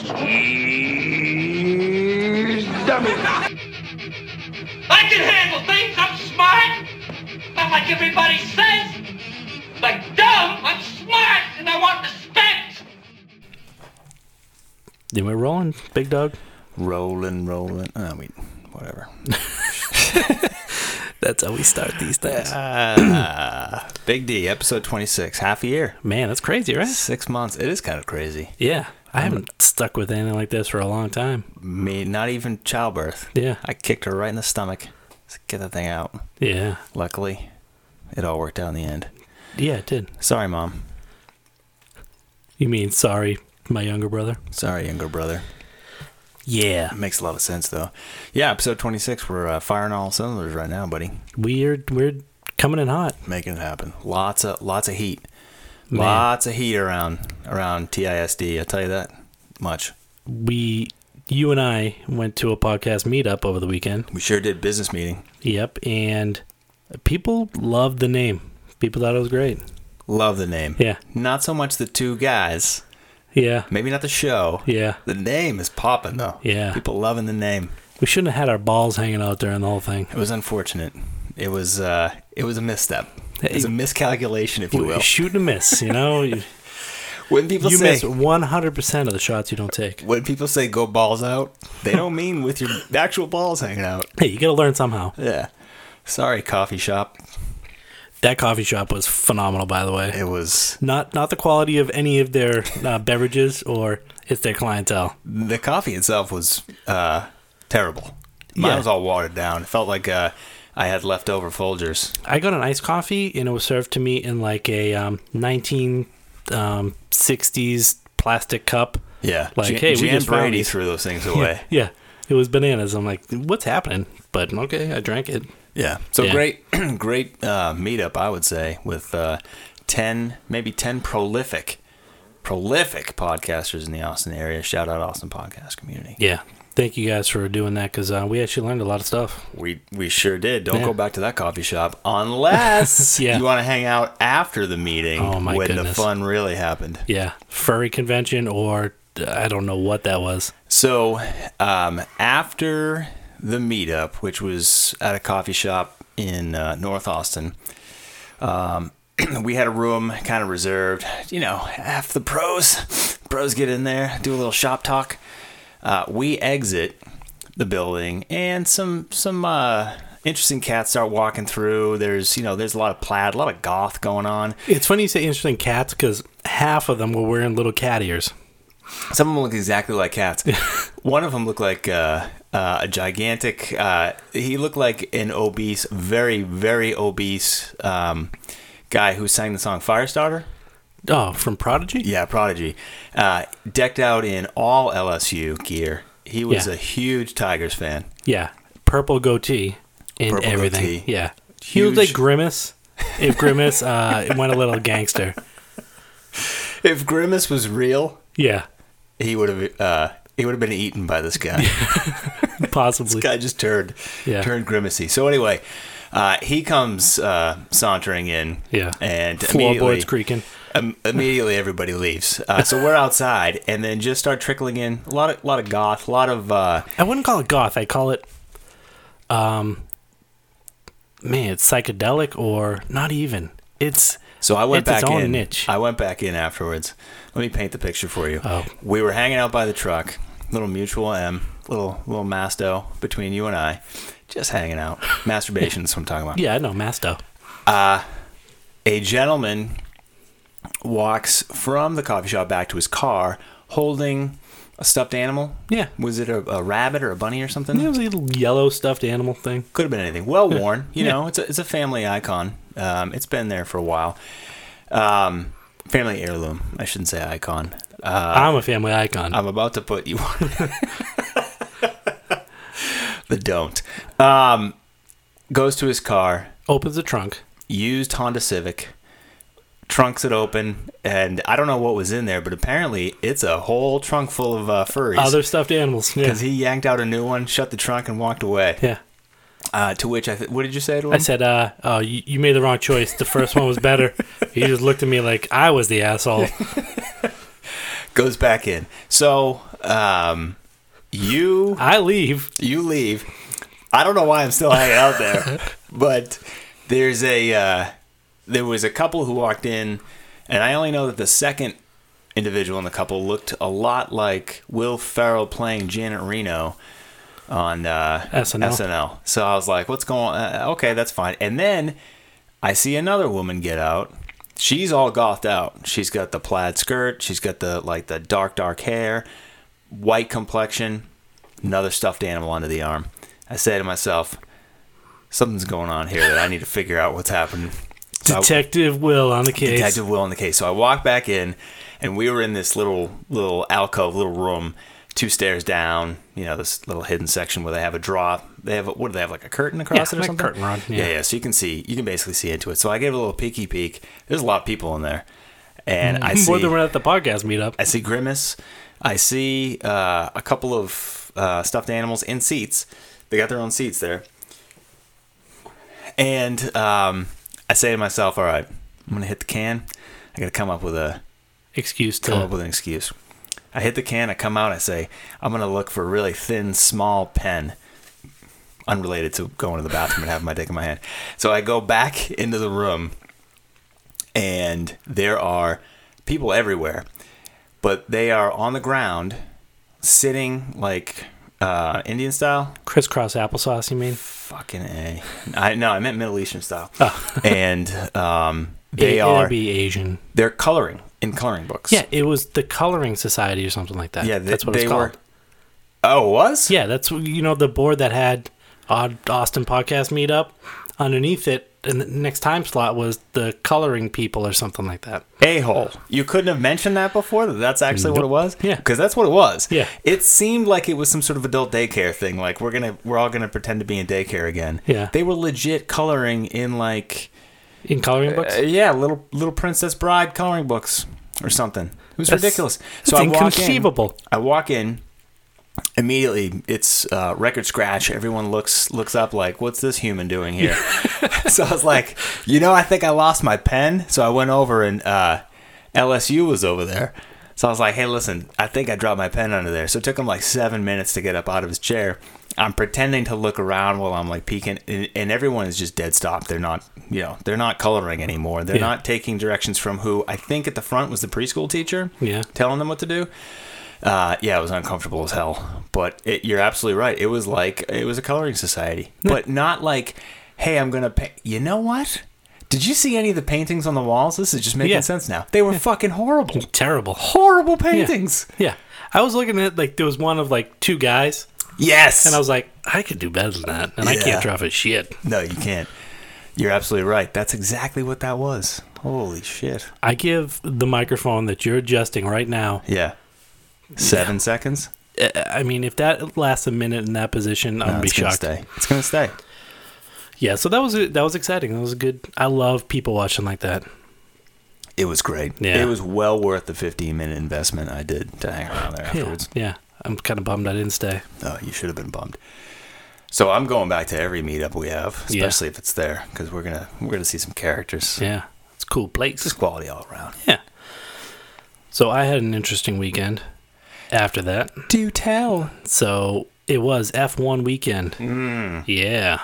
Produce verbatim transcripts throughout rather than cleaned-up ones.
He's dummy. I can handle things. I'm smart. Not like everybody says. Like dumb, I'm smart, and I want respect. Then we're rolling, big dog. Rolling, rolling. I mean, whatever. That's how we start these things. Uh, Big D, episode twenty-six, half a year. Man, that's crazy, right? Six months. It is kind of crazy. Yeah. I haven't stuck with anything like this for a long time. Me, not even childbirth. Yeah. I kicked her right in the stomach. Let's get that thing out. Yeah. Luckily, it all worked out in the end. Yeah, it did. Sorry, Mom. You mean sorry, my younger brother? Sorry, younger brother. Yeah. It makes a lot of sense, though. Yeah, episode twenty-six. We're uh, firing all cylinders right now, buddy. We're, we're coming in hot. Making it happen. Lots of lots of heat. Man. Lots of heat around around T I S D. I'll tell you that much. We, you and I went to a podcast meetup over the weekend. We sure did. Business meeting. Yep. And people loved the name. People thought it was great. Love the name. Yeah. Not so much the two guys. Yeah. Maybe not the show. Yeah. The name is popping, though. Yeah. People loving the name. We shouldn't have had our balls hanging out during the whole thing. It was unfortunate. It was uh, it was a misstep. It was a miscalculation, if you will. Shoot and miss, you know? When people you say miss one hundred percent of the shots you don't take. when people say go balls out, they don't mean with your actual balls hanging out. Hey, you got to learn somehow. Yeah. Sorry, coffee shop. That coffee shop was phenomenal, by the way. It was... Not not the quality of any of their uh, beverages, or it's their clientele. The coffee itself was uh, terrible. Mine Yeah. was all watered down. It felt like uh, I had leftover Folgers. I got an iced coffee, and it was served to me in like a um, nineteen sixties plastic cup. Yeah. Like, Jan, hey, we Jan just found Brady these. threw those things away. Yeah, it was bananas. I'm like, what's happening? But okay, I drank it. Yeah. So Yeah. great, great uh, meetup, I would say, with uh, ten, maybe ten prolific, prolific podcasters in the Austin area. Shout out Austin podcast community. Yeah. Thank you guys for doing that, because uh, we actually learned a lot of stuff. We we sure did. Don't Yeah. go back to that coffee shop unless Yeah. you want to hang out after the meeting Oh, my when the goodness. fun really happened. Yeah. Furry convention, or uh, I don't know what that was. So um, after the meetup, which was at a coffee shop in uh, North Austin, um, we had a room kind of reserved. You know, half the pros, pros get in there, do a little shop talk. Uh, we exit the building, and some some uh, interesting cats start walking through. There's you know there's a lot of plaid, a lot of goth going on. It's funny you say interesting cats, because half of them were wearing little cat ears. Some of them look exactly like cats. One of them looked like uh, uh, a gigantic. Uh, he looked like an obese, very very obese um, guy who sang the song Firestarter. Oh, from Prodigy? Yeah, Prodigy. Uh, decked out in all L S U gear. He was Yeah. a huge Tigers fan. Yeah. Purple goatee and Purple everything. goatee. Yeah. He looked Huge. like Grimace if Grimace uh, went a little gangster. If Grimace was real, Yeah. he would have uh, he would have been eaten by this guy. Possibly. This guy just turned Yeah. turned grimacy. So anyway, uh, he comes uh, sauntering in. Yeah. And immediately, Floorboards creaking. um, immediately everybody leaves. Uh, so we're outside, and then just start trickling in a lot of lot of goth, a lot of uh, I wouldn't call it goth. I call it, um, man, it's psychedelic, or not even. It's So I went It's its back own in. niche. I went back in afterwards. Let me paint the picture for you. Oh. We were hanging out by the truck, little mutual M, little little masto between you and I, just hanging out. Masturbation is what I'm talking about. yeah, I know, Masto. A gentleman walks from the coffee shop back to his car holding a stuffed animal. Yeah. Was it a, a rabbit or a bunny or something? It was a little yellow stuffed animal thing. Could have been anything. Well worn. You Yeah. know, it's a, it's a family icon. Um, it's been there for a while. Um, family heirloom. I shouldn't say icon. Uh, I'm a family icon. I'm about to put you on. The don't. Um, goes to his car. Opens the trunk. Used Honda Civic. Trunks it open. And I don't know what was in there, but apparently it's a whole trunk full of uh, furries. Other stuffed animals. Yeah. Because he yanked out a new one, shut the trunk, and walked away. yeah. Uh, to which I th- what did you say to him? I said, uh, oh, you, you made the wrong choice. The first one was better. He just looked at me like I was the asshole. goes back in. So, um, you I leave. you leave. I don't know why I'm still hanging out there, but there's a uh, there was a couple who walked in, and I only know that the second individual in the couple looked a lot like Will Ferrell playing Janet Reno on uh, S N L. S N L. So I was like, "What's going on?" Uh, okay, that's fine. And then I see another woman get out. She's all gothed out. She's got the plaid skirt. She's got the like the dark, dark hair, white complexion, another stuffed animal under the arm. I say to myself, something's going on here that I need to figure out what's happening. So Detective I, Will on the case. Detective Will on the case. So I walk back in, and we were in this little little alcove, little room, two stairs down. You know, this little hidden section where they have a drop. They have a, what do they have, like a curtain across Yeah, it or like a something? curtain rod, yeah. yeah, yeah. So you can see, you can basically see into it. So I gave it a little peeky peek. There's a lot of people in there, and I see More than we're at the podcast meetup. I see Grimace. I see uh, a couple of uh, stuffed animals in seats. They got their own seats there. And um, I say to myself, all right, I'm going to hit the can. I got to come up with a Excuse to. come up with an excuse. I hit the can. I come out. I say, I'm going to look for a really thin, small pen. Unrelated to going to the bathroom and having my dick in my hand. So I go back into the room, and there are people everywhere. But they are on the ground, sitting like uh, Indian style. Crisscross applesauce, you mean? Fucking A. I no, I meant Middle Eastern style. Oh. And um, they it, are It'd be Asian. they're coloring in coloring books. Yeah, it was the Coloring Society or something like that. Yeah, they, that's what they it's called. were. Oh, it was? Yeah, that's you know the board that had Odd Austin Podcast Meetup. Underneath it, and the next time slot was the coloring people or something like that. A-hole. You couldn't have mentioned that before? That that's actually what it was? Yeah. Because that's what it was. Yeah. It seemed like it was some sort of adult daycare thing. Like, we're gonna, we're all going to pretend to be in daycare again. Yeah. They were legit coloring in, like... In coloring books? Uh, yeah, Little Little Princess Bride coloring books or something. It was That's- ridiculous. It's So I walk in. inconceivable. I walk in... Immediately, it's uh, record scratch. Everyone looks looks up like, what's this human doing here? So I was like, you know, I think I lost my pen. So I went over and uh, L S U was over there. So I was like, hey, listen, I think I dropped my pen under there. So it took him like seven minutes to get up out of his chair. I'm pretending to look around while I'm like peeking, and, and everyone is just dead stop. They're not, you know, they're not coloring anymore. They're Yeah. not taking directions from who I think at the front was the preschool teacher. Yeah. Telling them what to do. Uh, yeah, it was uncomfortable as hell. But it, you're absolutely right. It was like, it was a coloring society. But not like, hey, I'm going to paint. You know what? Did you see any of the paintings on the walls? This is just making Yeah. sense now. They were fucking horrible. Terrible. Horrible paintings. Yeah. I was looking at, like, there was one of, like, two guys, Yes. and I was like, I could do better than that, and I Yeah. can't draw for shit. No, you can't. You're absolutely right. That's exactly what that was. Holy shit. I give the microphone that you're adjusting right now, Yeah. Seven seconds? uh, I mean, if that lasts a minute in that position, I'm No, going to be it's gonna shocked. stay. It's going to stay. Yeah, so that was that was exciting. That was good. I love people watching like that. It was great. Yeah. It was well worth the fifteen minute investment I did to hang around there Yeah, afterwards. yeah. I'm kind of bummed I didn't stay. Oh, you should have been bummed. So I'm going back to every meetup we have, Yeah. especially if it's there, because we're gonna we're gonna see some characters. Yeah, it's a cool place. Just quality all around. Yeah. So I had an interesting weekend after that. Do tell. So it was F one weekend. Mm. Yeah.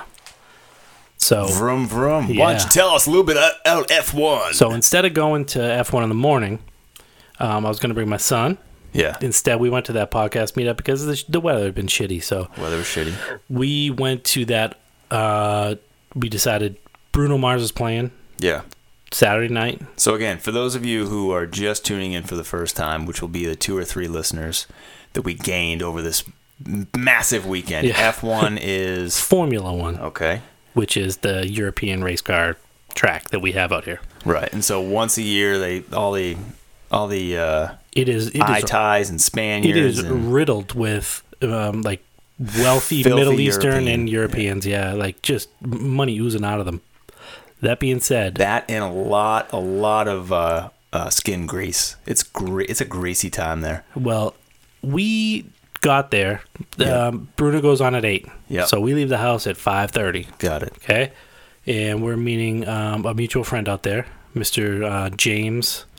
So Vroom vroom. Why Yeah. don't you tell us a little bit about F one? so instead of going to F one in the morning, um, I was going to bring my son. yeah, Instead, we went to that podcast meetup because the, the weather had been shitty. So weather was shitty. we went to that. Uh, we decided Bruno Mars was playing Yeah. Saturday night. So again, for those of you who are just tuning in for the first time, which will be the two or three listeners that we gained over this m- massive weekend, Yeah. F one is Formula One, okay. which is the European race car track that we have out here. Right, and so once a year, they all the all the uh, It is it eye is ties and it Spaniards is and riddled with um, like wealthy Filthy Middle Eastern European, and Europeans. Yeah. like just money oozing out of them. That being said, that and a lot a lot of uh, uh, skin grease. It's gre- It's a greasy time there. well, we got there. Yeah. Um, Bruno goes on at eight. Yeah. So we leave the house at five thirty. Got it. Okay, and we're meeting um, a mutual friend out there, Mister Uh, James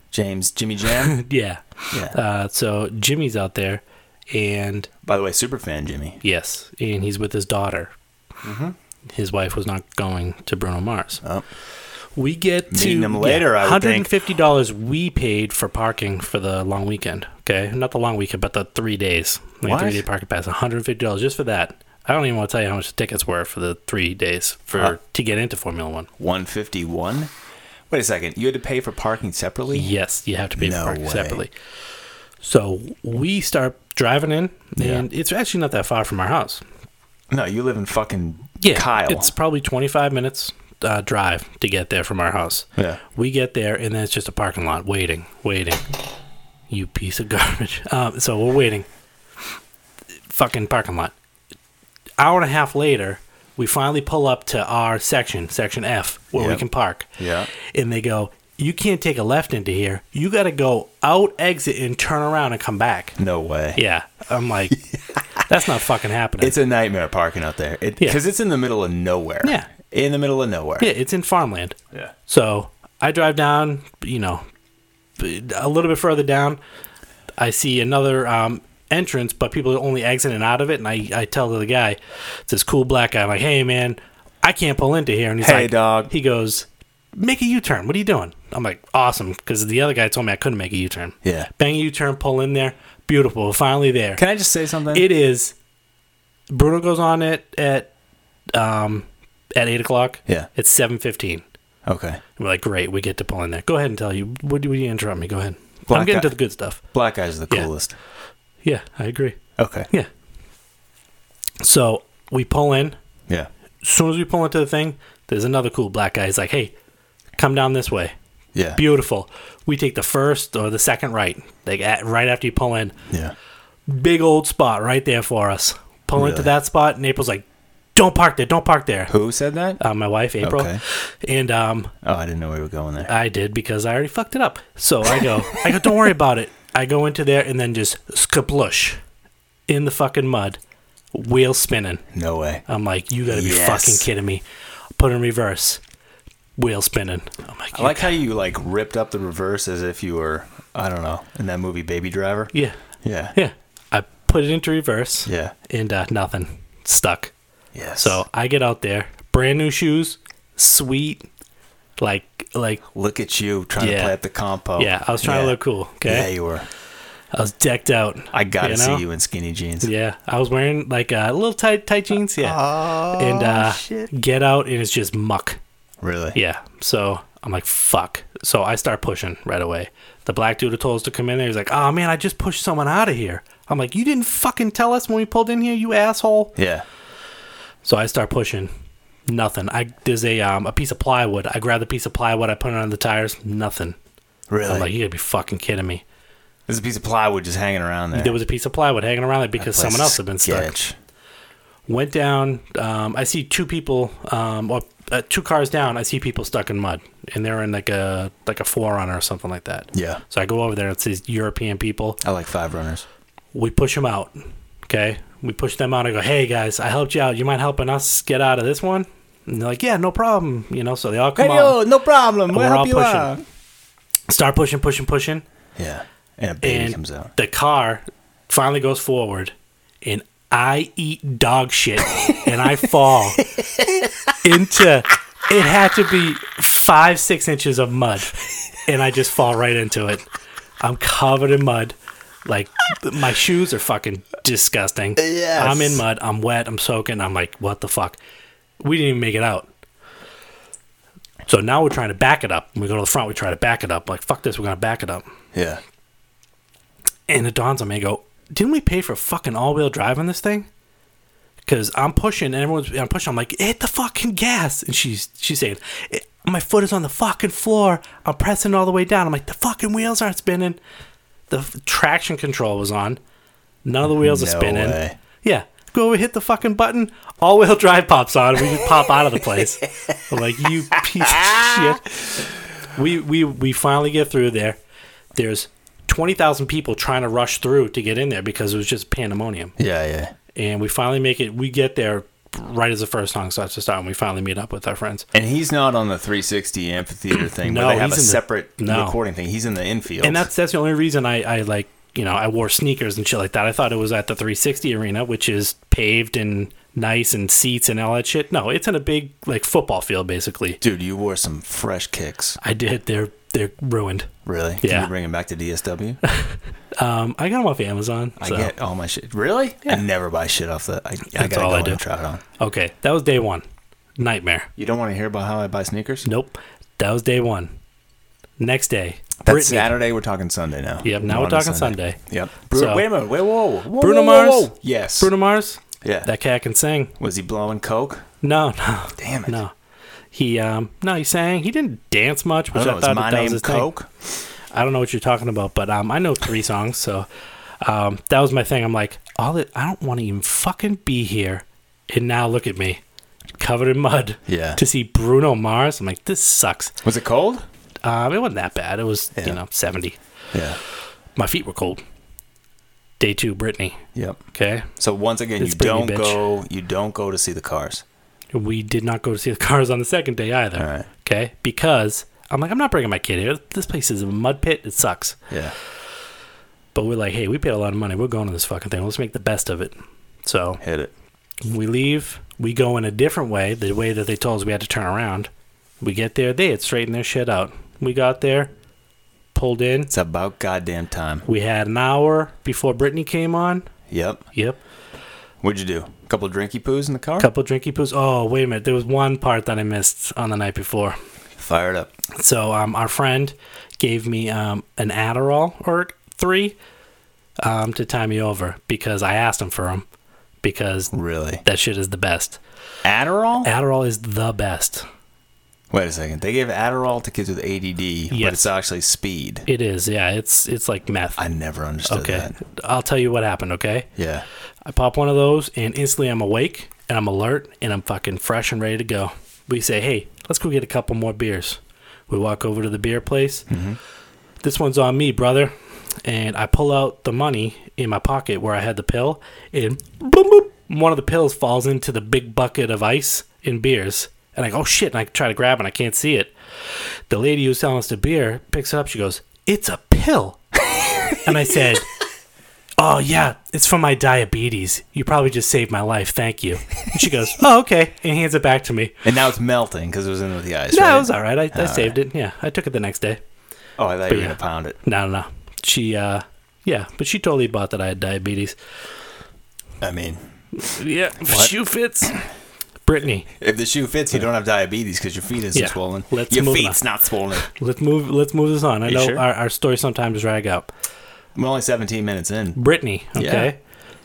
James Jimmy Jam. Yeah. Yeah. Uh, so Jimmy's out there, and By the way, super fan Jimmy. yes, and he's with his daughter. Mm-hmm. His wife was not going to Bruno Mars. Oh. We get to Meeting him later, I would one hundred fifty dollars we paid for parking for the long weekend. Okay, not the long weekend, but the three days. Like What? Three day parking pass, one hundred fifty dollars just for that. I don't even want to tell you how much the tickets were for the three days for Huh. to get into Formula One. one fifty-one. Wait a second. You had to pay for parking separately? Yes, you have to pay No for parking way. separately. So we start driving in, and it's actually not that far from our house. No, you live in fucking Yeah, Kyle. it's probably twenty-five minutes uh, drive to get there from our house. Yeah. We get there, and then it's just a parking lot, waiting, waiting. You piece of garbage. Um, so we're waiting. Fucking parking lot. Hour and a half later, we finally pull up to our section, section F, where we Yep. can park. Yeah. And they go, you can't take a left into here. You got to go out, exit, and turn around and come back. No way. Yeah. I'm like, that's not fucking happening. It's a nightmare parking out there. Yeah. Because it's in the middle of nowhere. Yeah. In the middle of nowhere. Yeah, it's in farmland. Yeah. So I drive down, you know, a little bit further down. I see another um, entrance, but people are only exiting out of it. And I, I tell the guy, it's this cool black guy, I'm like, hey, man, I can't pull into here. And he's Hey, like, dog. He goes, make a U-turn. What are you doing? I'm like, awesome. Because the other guy told me I couldn't make a U-turn. Yeah. Bang a U-turn, pull in there. Beautiful. We're finally there. Can I just say something? It is. Bruno goes on at at um at eight o'clock. Yeah. It's seven fifteen. Okay. We're like, great, we get to pull in there. Go ahead and tell you. What do you interrupt me? Go ahead. Black I'm getting guy- to the good stuff. Black guys are the Yeah. coolest. Yeah, I agree. Okay. Yeah. So we pull in. Yeah. As soon as we pull into the thing, there's another cool black guy. He's like, hey, come down this way. Yeah. Beautiful. We take the first or the second right, like at, right after you pull in. Yeah. Big old spot right there for us. Pull into Really? that spot, and April's like, don't park there, don't park there. Who said that? Uh, my wife, April. Okay. And um, Oh, I didn't know we were going there. I did because I already fucked it up. So I go, I go, don't worry about it. I go into there and then just skaplush in the fucking mud, wheel spinning. No way. I'm like, you gotta be Yes. fucking kidding me. Put in reverse, wheel spinning. I'm like, I like how you like ripped up the reverse as if you were, I don't know, in that movie Baby Driver. yeah, Yeah. yeah. I put it into reverse. Yeah. And uh, nothing stuck. Yes. So I get out there, brand new shoes, sweet, like like look at you trying Yeah. to play at the compo. yeah. I was trying Yeah. to look cool. Okay, Yeah, you were. I was decked out. I gotta You know? see you in skinny jeans. Yeah, I was wearing like uh, little tight tight jeans. Yeah, Oh, and uh, shit. get out and it's just muck. Really? Yeah, so I'm like fuck. So I start pushing right away. The black dude who told us to come in there, he's like, "Oh man, I just pushed someone out of here." I'm like, "You didn't fucking tell us when we pulled in here, you asshole." Yeah. So I start pushing. Nothing. I there's a um a piece of plywood. I grab the piece of plywood. I put it on the tires. Nothing. Really? I'm like, you gotta be fucking kidding me. There's a piece of plywood just hanging around there. There was a piece of plywood hanging around there because That place someone else is had been stuck. sketch. Went down. Um, I see two people, um, or uh, two cars down. I see people stuck in mud, and they're in like a like a forerunner or something like that. Yeah. So I go over there. It's these European people. I like five runners. We push them out. Okay, we push them out. I go, hey guys, I helped you out. You mind helping us get out of this one? And they're like, yeah, no problem. You know, so they all come Hey, out. yo, no problem. We'll We're all help you pushing. out. Start pushing, pushing, pushing. Yeah. And a baby And comes out. the car finally goes forward, and I eat dog shit, and I fall into. It had to be five, six inches of mud, and I just fall right into it. I'm covered in mud. Like, my shoes are fucking disgusting. Yes. I'm in mud. I'm wet. I'm soaking. I'm like, what the fuck? We didn't even make it out. So now we're trying to back it up. When we go to the front, we try to back it up. Like, fuck this. We're going to back it up. Yeah. And it dawns on me, I go, didn't we pay for fucking all-wheel drive on this thing? Because I'm pushing, and everyone's I'm pushing. I'm like, hit the fucking gas. And she's she's saying, my foot is on the fucking floor. I'm pressing it all the way down. I'm like, the fucking wheels aren't spinning. The f- traction control was on. None of the wheels are No spinning. way. Yeah. Go over, hit the fucking button. All-wheel drive pops on. And we just pop out of the place. I'm like, you piece of shit. We, we, we finally get through there. There's twenty thousand people trying to rush through to get in there because it was just pandemonium. Yeah, yeah. And we finally make it. We get there right as the first song starts to start, and we finally meet up with our friends. And he's not on the three sixty amphitheater thing, No, where they have a he's in the- separate no. recording thing. He's in the infield. And that's that's the only reason I, I like, you know, I wore sneakers and shit like that. I thought it was at the three sixty arena, which is paved and nice and seats and all that shit. No, it's in a big, like, football field, basically. Dude, you wore some fresh kicks. I did. They're they're ruined. Really? Can Yeah. you bring them back to D S W? Um, I got them off Amazon. I so. get all my shit. Really? Yeah. I never buy shit off the. I, I That's gotta all go I do. and try it on. Okay, that was day one. Nightmare. You don't want to hear about how I buy sneakers? Nope. That was day one. Next day. That's Britney. Saturday. We're talking Sunday now. Yep, now we're on talking to Sunday. Yep. So- Wait a minute. Wait, whoa, whoa. Bruno whoa, Mars? whoa, whoa. Yes. Bruno Mars? Yeah. That cat can sing. Was he blowing coke? No, no. Damn it. No. He um no, he sang. He didn't dance much, I which don't I, know. Is thought my that was name his thing. Coke? I don't know what you're talking about, but um I know three songs, so um that was my thing. I'm like, all it, I don't want to even fucking be here. And now look at me. Covered in mud. Yeah. To see Bruno Mars. I'm like, this sucks. Was it cold? Um it wasn't that bad. It was, Yeah. you know, seventy. Yeah. My feet were cold. Day two, Britney. Yep. Okay. So once again, It's you Britney, don't bitch. go. You don't go to see the Cars. We did not go to see the Cars on the second day either. All right. Okay. Because I'm like, I'm not bringing my kid here. This place is a mud pit. It sucks. Yeah. But we're like, hey, we paid a lot of money. We're going to this fucking thing. Let's make the best of it. So Hit it. we leave. We go in a different way, the way that they told us we had to turn around. We get there. They had straightened their shit out. We got there, pulled in. It's about goddamn time. We had an hour before Britney came on. Yep. Yep. What'd you do? A couple of drinky poos in the car? Couple drinky poos. Oh, wait a minute. There was one part that I missed on the night before. Fire it up. So um, our friend gave me um, an Adderall or three um, to tie me over because I asked him for them because Really? that shit is the best. Adderall? Adderall is the best. Wait a second. They gave Adderall to kids with A D D, Yes. but it's actually speed. It is, yeah. It's it's like meth. I never understood Okay, that. I'll tell you what happened. Okay, Yeah. I pop one of those and instantly I'm awake and I'm alert and I'm fucking fresh and ready to go. We say, hey, let's go get a couple more beers. We walk over to the beer place. Mm-hmm. This one's on me, brother. And I pull out the money in my pocket where I had the pill, and boom, boom, one of the pills falls into the big bucket of ice in beers. And I go, oh shit, and I try to grab it and I can't see it. The lady who's selling us the beer picks it up. She goes, it's a pill. And I said, oh yeah, it's for my diabetes. You probably just saved my life. Thank you. And she goes, oh, okay. And hands it back to me. And now it's melting because it was in with the ice, No, right? it was all right. I, I All saved it. Yeah, I took it the next day. Oh, I thought But you were yeah. going to pound it. No, no, no. She, uh, yeah, but she totally bought that I had diabetes. I mean, Yeah, What? shoe fits. Brittany, if the shoe fits, you don't have diabetes because your feet isn't Yeah. swollen. Let's your move feet's not swollen. let's move. Let's move this on. I You know sure? our, our story sometimes drag out. We're only seventeen minutes in. Brittany, okay.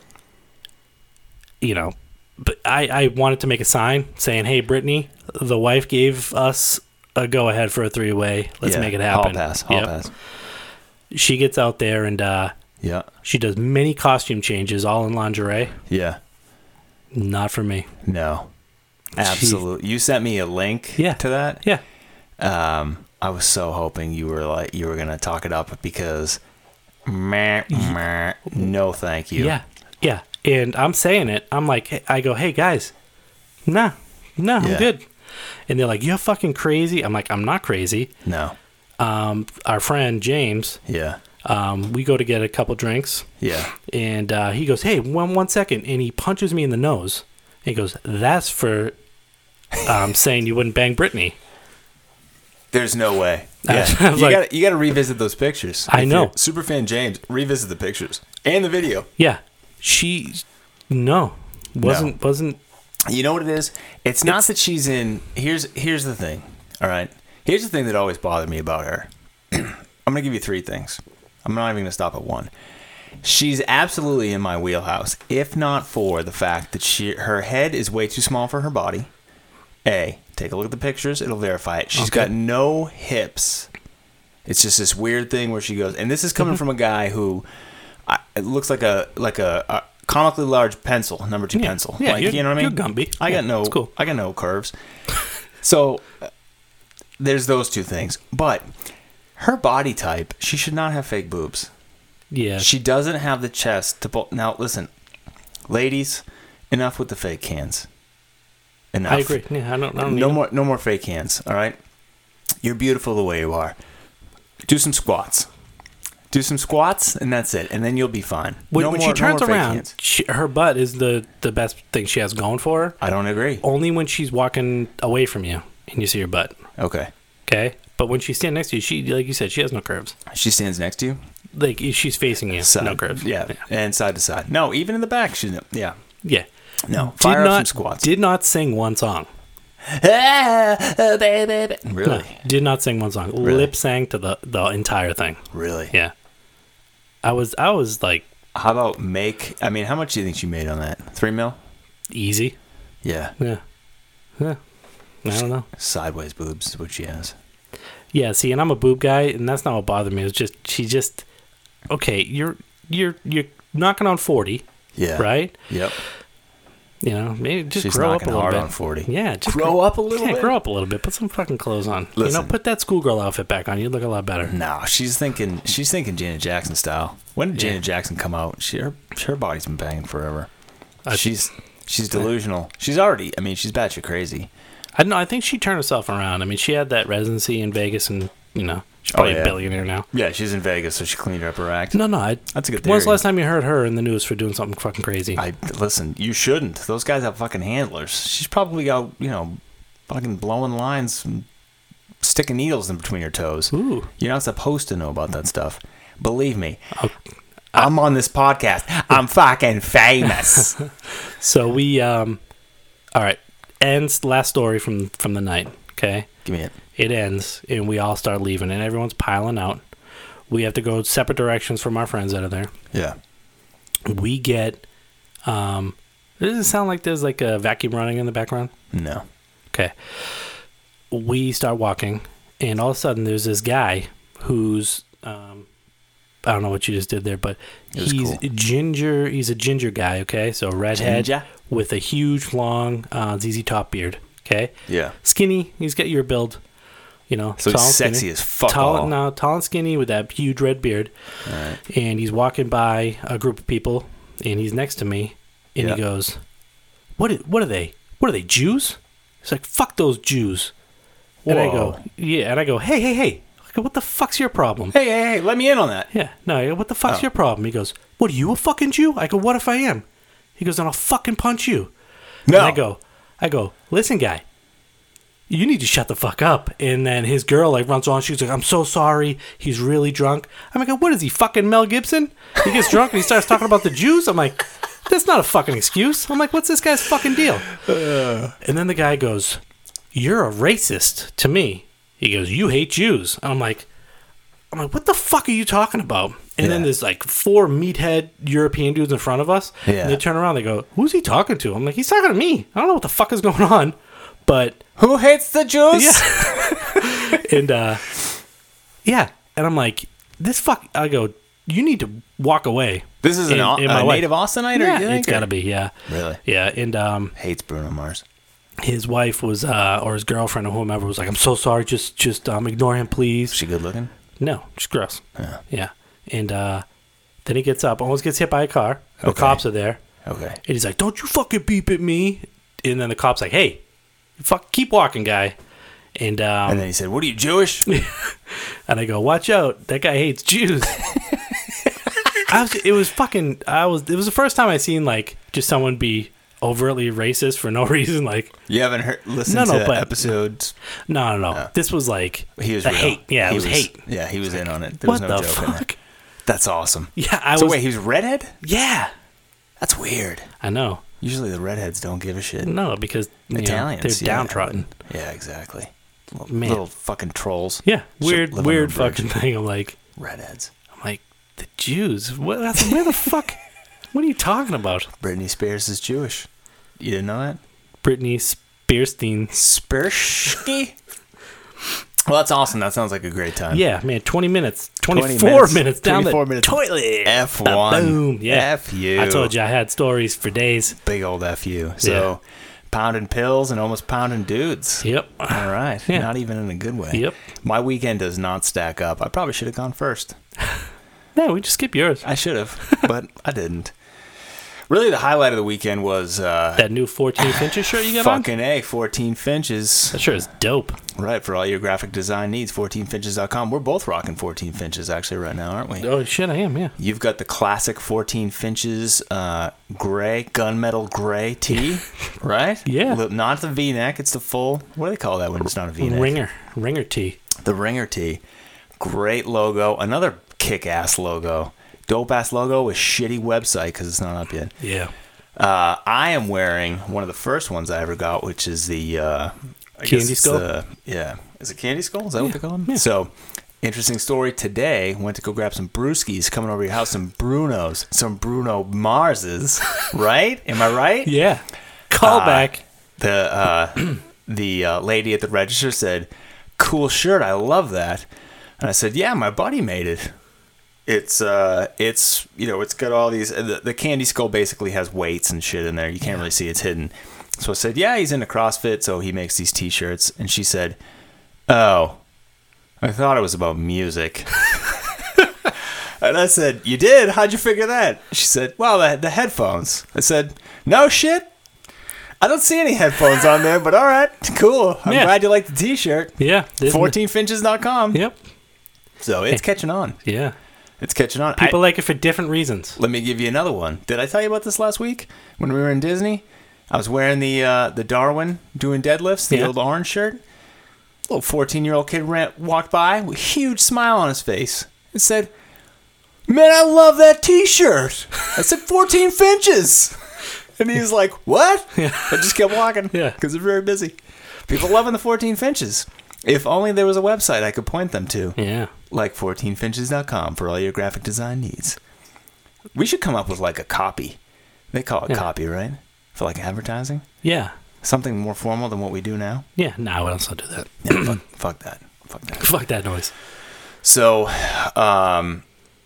Yeah. You know, but I I wanted to make a sign saying, "Hey, Brittany, the wife gave us a go ahead for a three way. Let's Yeah. make it happen." Hall pass. Hall Yep. pass. She gets out there and uh, Yeah. she does many costume changes, all in lingerie. Yeah. Not for me. No. Absolutely. You sent me a link Yeah. to that. Yeah. Um, I was so hoping you were like you were gonna talk it up because, meh, meh, no, thank you. Yeah, yeah. And I'm saying it. I'm like, hey, I go, hey guys, nah, no, Yeah. I'm good. And they're like, you're fucking crazy. I'm like, I'm not crazy. No. Um, our friend James, Yeah. um, we go to get a couple drinks, Yeah. and uh, he goes, hey, one one second, and he punches me in the nose. And he goes, that's for um, saying you wouldn't bang Brittany. There's no way. I Yeah. was you like- got you got to revisit those pictures. I If know. you're Superfan James, revisit the pictures and the video. Yeah, she, no, wasn't wasn't. You know what it is? It's not It's- that she's in. Here's here's the thing. All right. Here's the thing that always bothered me about her. I'm gonna give you three things. I'm not even gonna stop at one. She's absolutely in my wheelhouse, if not for the fact that she her head is way too small for her body. A, take a look at the pictures; it'll verify it. She's Okay. got no hips. It's just this weird thing where she goes, and this is coming from a guy who I, it looks like a like a, a comically large pencil, number two Yeah. pencil. Yeah, like, you're- you know what I mean? you're Gumby. I Yeah, got no, it's cool. I got no curves. So uh, there's those two things, but her body type, she should not have fake boobs. Yeah, She doesn't have the chest to pull. Now listen, ladies, enough with the fake cans. enough. I agree. Yeah, I don't. I don't No need more, no more fake hands. All right, you're beautiful the way you are. Do some squats. Do some squats, and that's it. And then you'll be fine. When, no when more, she turns no more fake around, hands. she, her butt is the the best thing she has going for her. I don't agree. Only when she's walking away from you and you see her butt. Okay. Okay, but when she's standing next to you, she, like you said, she has no curves. She stands next to you. Like she's facing you, Side. no curves. Yeah. yeah, and side to side. No, even in the back. She's yeah. yeah. No, Did fire up not some squats. did not sing one song. Really? No, did not sing one song. Really? Lip sang to the the entire thing. Really? Yeah. I was I was like How about make? I mean, how much do you think she made on that? Three mil? easy. Yeah. Yeah. Yeah. I don't know. Sideways boobs is what she has. Yeah, see, and I'm a boob guy, and that's not what bothered me. It's just she just okay. You're you're you're knocking on forty, Yeah. right? Yep. You know, maybe just She's grow up a knocking little hard bit. on forty. Yeah, just Grow up a little yeah, bit? grow up a little bit. Put some fucking clothes on. You Listen. know, put that schoolgirl outfit back on. You'd look a lot better. No, she's thinking. She's thinking Janet Jackson style. When did Yeah. Janet Jackson come out? She her, her body's been banging forever. I- she's she's delusional. She's already. I mean, she's batshit crazy. I don't know. I think she turned herself around. I mean, she had that residency in Vegas, and you know, she's probably Oh, yeah. a billionaire now. Yeah, she's in Vegas, so she cleaned up her act. No, no. I, That's a good When's the theory. last time you heard her in the news for doing something fucking crazy? I listen. You shouldn't. Those guys have fucking handlers. She's probably got you know, fucking blowing lines, and sticking needles in between her toes. Ooh. You're not supposed to know about that stuff. Believe me. Oh, I'm on this podcast. I'm fucking famous. So we, um, all right. Ends last story from from the night. Okay. Give me it. It ends, and we all start leaving, and everyone's piling out. We have to go separate directions from our friends out of there. Yeah. We get, um, does it sound like there's like a vacuum running in the background? No. Okay. We start walking, and all of a sudden there's this guy who's, um, I don't know what you just did there, but It was he's cool. ginger. He's a ginger guy, okay? So redhead Ginger? with a huge, long uh, Z Z Top beard, okay? Yeah. Skinny. He's got your build, you know. So tall he's and sexy skinny. as fuck Tall, all. no, tall and skinny with that huge red beard. All right. And he's walking by a group of people, and he's next to me, and Yeah. he goes, "What? Are, what are they? What are they? Jews?" He's like, "Fuck those Jews." And I go, Whoa. "Yeah." And I go, "Hey, hey, hey! I go, what the fuck's your problem?" Hey, hey, hey, let me in on that. Yeah, no. I go, what the fuck's Oh. your problem? He goes, "What are you, a fucking Jew?" I go, "What if I am?" He goes, "Then I'll fucking punch you." No. And I go, I go, "Listen, guy, you need to shut the fuck up." And then his girl like runs on. She's like, "I'm so sorry. He's really drunk." I'm like, "What is he, fucking Mel Gibson?" He gets drunk and he starts talking about the Jews. I'm like, that's not a fucking excuse. I'm like, what's this guy's fucking deal? And then the guy goes, "You're a racist to me." He goes, "You hate Jews." And I'm like, I'm like, what the fuck are you talking about? And then Yeah. there's like four meathead European dudes in front of us. Yeah. And they turn around. They go, "Who's he talking to?" I'm like, "He's talking to me. I don't know what the fuck is going on." But Who hates the Jews? yeah. and uh, yeah. And I'm like, this fuck. I go, "You need to walk away." This is an, And- Au- and my a wife- native Austinite, or Yeah, you think, it's or- got to be. Yeah. Really? Yeah. And um, Hates Bruno Mars. his wife was, uh, or his girlfriend or whomever was like, "I'm so sorry. Just, just um, ignore him, please." Is she good looking? No, just gross. Yeah. Yeah. And uh, then he gets up, almost gets hit by a car. The Okay. cops are there. Okay. And he's like, "Don't you fucking beep at me." And then the cop's like, "Hey, fuck, keep walking, guy." And um, And then he said, "What are you, Jewish?" and I go, "Watch out, that guy hates Jews." I was, it was fucking, I was, it was the first time I seen like just someone be overtly racist for no reason. Like, You haven't heard, listened No, no, to but- episodes. no, no, no. This was like, He was the real. hate. Yeah, He it was, hate. Yeah, he was in on it. There What was no the joke in there. fuck? That's awesome. Yeah, I so was. wait, he was redhead? yeah, That's weird. I know. Usually the redheads don't give a shit. No, because you know, Italians, they're yeah. downtrodden. Yeah, exactly. Little, Man. little fucking trolls. Yeah, Should weird, live weird under a bridge. fucking thing. I'm like, Redheads. I'm like, the Jews. What? That's, where the fuck? What are you talking about? Britney Spears is Jewish. You didn't know that? Britney Spearstein. Spersky? Well, that's awesome. That sounds like a great time. Yeah, man, twenty minutes, twenty twenty-four minutes, minutes, down twenty-four the minutes. toilet. F one. Boom. Yeah. F you. I told you I had stories for days. Big old F you. So, pounding pills and almost pounding dudes. Yep. All right. Yeah. Not even in a good way. Yep. My weekend does not stack up. I probably should have gone first. No, we just skip yours. I should have, but I didn't. Really, the highlight of the weekend was uh, That new fourteenth inches shirt you got on? fucking A, fourteen Finches. That shirt is dope. Right, for all your graphic design needs, fourteen finches dot com. We're both rocking fourteen Finches actually right now, aren't we? Oh, shit, I am, yeah. You've got the classic fourteen Finches uh, gray, gunmetal gray tee, right? Yeah. Li- Not the V-neck, it's the full, what do they call that when it's not a V-neck? Ringer. Ringer tee. The Ringer tee. Great logo. Another kick-ass logo. Dope-ass logo with shitty website because it's not up yet. Yeah. Uh, I am wearing one of the first ones I ever got, which is the... Uh, I Candy guess it's Skull? the- yeah. Is it Candy Skull? Is that Yeah, what they call them? yeah. So, interesting story today. Went to go grab some brewskis coming over your house, some Brunos, some Bruno Marses, right? Am I right? Yeah. Call Uh, back. The uh, the uh, lady at the register said, "Cool shirt, I love that." And I said, "Yeah, my buddy made it. It's uh, it's you know, it's got all these. The, the Candy Skull basically has weights and shit in there. You can't really see it's hidden." So I said, "Yeah, he's into CrossFit, so he makes these T-shirts." And she said, "Oh, I thought it was about music." And I said, "You did? How'd you figure that?" She said, "Well, the, the headphones." I said, "No shit. I don't see any headphones on there, but all right, cool. I'm Yeah. glad you like the T-shirt. Yeah. fourteen finches dot com. Yep. So it's catching on. Yeah. It's catching on. People I- like it for different reasons. let me give you another one. Did I tell you about this last week when we were in Disney? I was wearing the uh, the Darwin doing deadlifts, the Yeah. old orange shirt. Little fourteen-year-old kid ran, walked by with a huge smile on his face and said, "Man, I love that T-shirt." I said, fourteen finches. And he was like, "What?" Yeah. I just kept walking. Yeah. Because they're very busy. People loving the fourteen finches. If only there was a website I could point them to. Yeah. Like fourteen finches dot com for all your graphic design needs. We should come up with like a copy. They call it Yeah. copy, right? For like advertising? Yeah. Something more formal than what we do now? Yeah. Nah, let's not do that. Yeah, fuck, fuck that. Fuck that. Fuck that noise. So, um,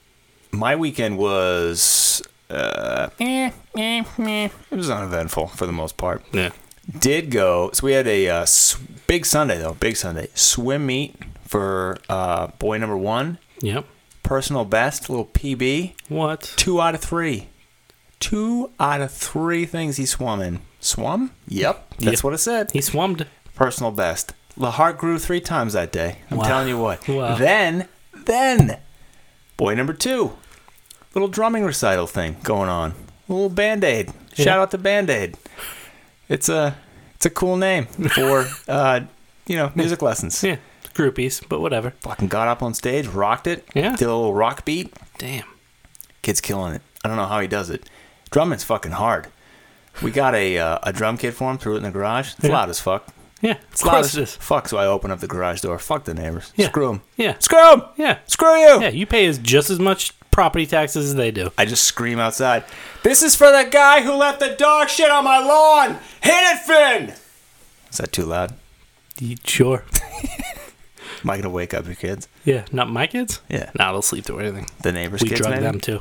my weekend was, uh, eh, eh, eh. It was uneventful for the most part. Yeah. Did go, so we had a uh, s- big Sunday though, big Sunday. Swim meet for uh, boy number one. Yep. Personal best, little P B. What? Two out of three. Two out of three things he swum in. Swum? Yep. That's Yep. what it said. He swummed. Personal best. The heart grew three times that day. I'm Wow. telling you what. Wow. Then, then, boy number two. Little drumming recital thing going on. A little Band-Aid. Yeah. Shout out to Band-Aid. It's a, it's a cool name for, uh, you know, music lessons. Yeah. Groupies, but whatever. Fucking got up on stage, rocked it. Yeah. Did a little rock beat. Damn. Kid's killing it. I don't know how he does it. Drumming's fucking hard. We got a uh, a drum kit for him, threw it in the garage. It's Yeah. loud as fuck. Yeah. It's Of loud course as it is. fuck, so I open up the garage door. Fuck the neighbors. Yeah. Screw them. Yeah. Screw them! Yeah. Screw you! Yeah. You pay us just as much property taxes as they do. I just scream outside. This is for the guy who left the dog shit on my lawn! Hit it, Finn! Is that too loud? You sure? Am I going to wake up your kids? Yeah. Not my kids? Yeah. Nah, they'll sleep through anything. The neighbors' We kids, drug maybe? them too.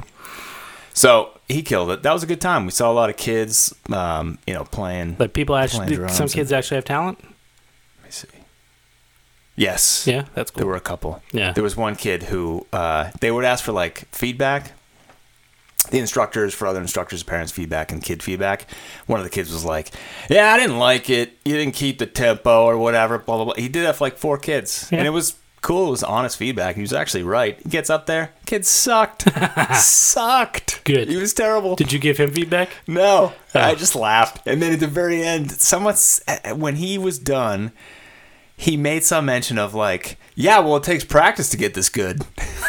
So, he killed it. That was a good time. We saw a lot of kids, um, you know, playing. But people Playing actually, drums some and- kids actually have talent. Let me see. Yes. Yeah, that's cool. There were a couple. Yeah. There was one kid who uh, they would ask for like feedback. The instructors for other instructors, parents' feedback and kid feedback. One of the kids was like, "Yeah, I didn't like it. You didn't keep the tempo or whatever." Blah blah blah. He did that for like four kids, Yeah. and it was cool. It was honest feedback. He was actually right. He gets up there, kid sucked, sucked. Good. He was terrible. Did you give him feedback? No, Oh. I just laughed. And then at the very end, someone, s- when he was done, he made some mention of like, "Yeah, well, it takes practice to get this good."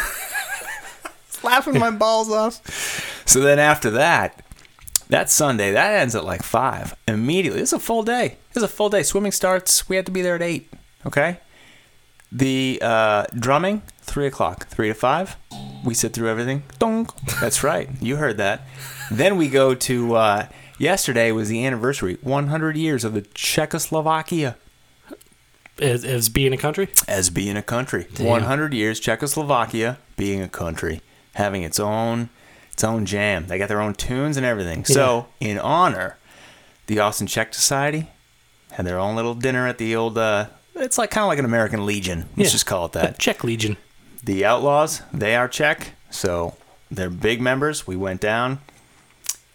Laughing my balls off. So then after that, that Sunday, that ends at like five. Immediately, it's a full day. It's a full day. Swimming starts. We had to be there at eight. Okay. The uh, drumming, three o'clock, three to five. We sit through everything. Donk. That's right. You heard that. Then we go to, uh, yesterday was the anniversary, one hundred years of the Czechoslovakia As, as being a country? as being a country. Damn. one hundred years, Czechoslovakia being a country, having its own, its own jam. They got their own tunes and everything. So, in honor, the Austin Czech Society had their own little dinner at the old, uh, it's like kind of like an American Legion. Let's Yeah. just call it The that. Czech Legion. The Outlaws, they are Czech, so they're big members. We went down,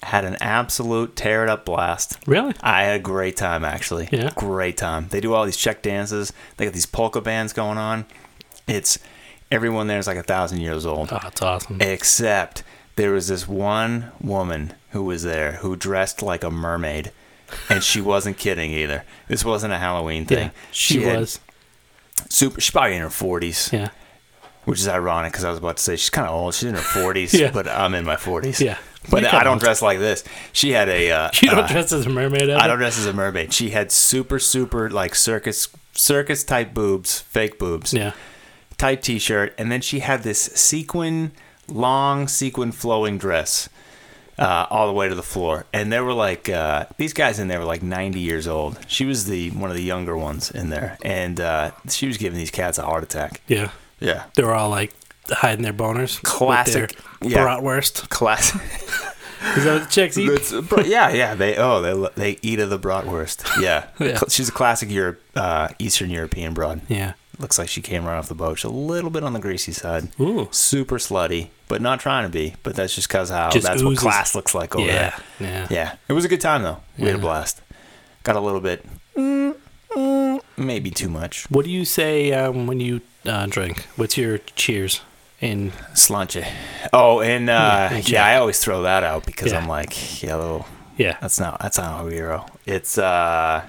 had an absolute tear it up blast. Really? I had a great time, actually. Yeah. Great time. They do all these Czech dances. They got these polka bands going on. It's everyone there is like a thousand years old. Oh, that's awesome. Except there was this one woman who was there who dressed like a mermaid, and she wasn't kidding either. This wasn't a Halloween thing. Yeah, she, had was. Super. She's probably in her forties. Yeah. Which is ironic because I was about to say she's kind of old. She's in her forties, Yeah. but I'm in my forties. Yeah. But You're I kinda don't old. dress like this. She had a. Uh, You don't uh, dress as a mermaid ever? I don't dress as a mermaid. She had super, super like circus, circus type boobs, fake boobs. Yeah. Tight t-shirt, and then she had this sequin, long sequin flowing dress, uh, all the way to the floor. And there were like uh, these guys in there were like ninety years old. She was the one of the younger ones in there, and uh, she was giving these cats a heart attack. Yeah. Yeah, They were all like hiding their boners. Classic, With yeah. their bratwurst. classic. Is that what the chicks eat? It's- bro- yeah, yeah. They oh they they eat of the bratwurst. Yeah, Yeah. She's a classic Europe, uh, Eastern European broad. Yeah. Looks like she came right off the boat. She's a little bit on the greasy side. Ooh. Super slutty, but not trying to be. But that's just because how Just that's what oozes. class looks like over Yeah. there. Yeah. Yeah. It was a good time though. We had a Yeah. blast. Got a little bit, mm, mm, maybe too much. What do you say um, when you uh, drink? What's your cheers? In Slanche. Oh, and uh, Yeah, yeah, and Jack. I always throw that out because Yeah. I'm like, yellow. yeah. That's not that's not a hero. It's uh,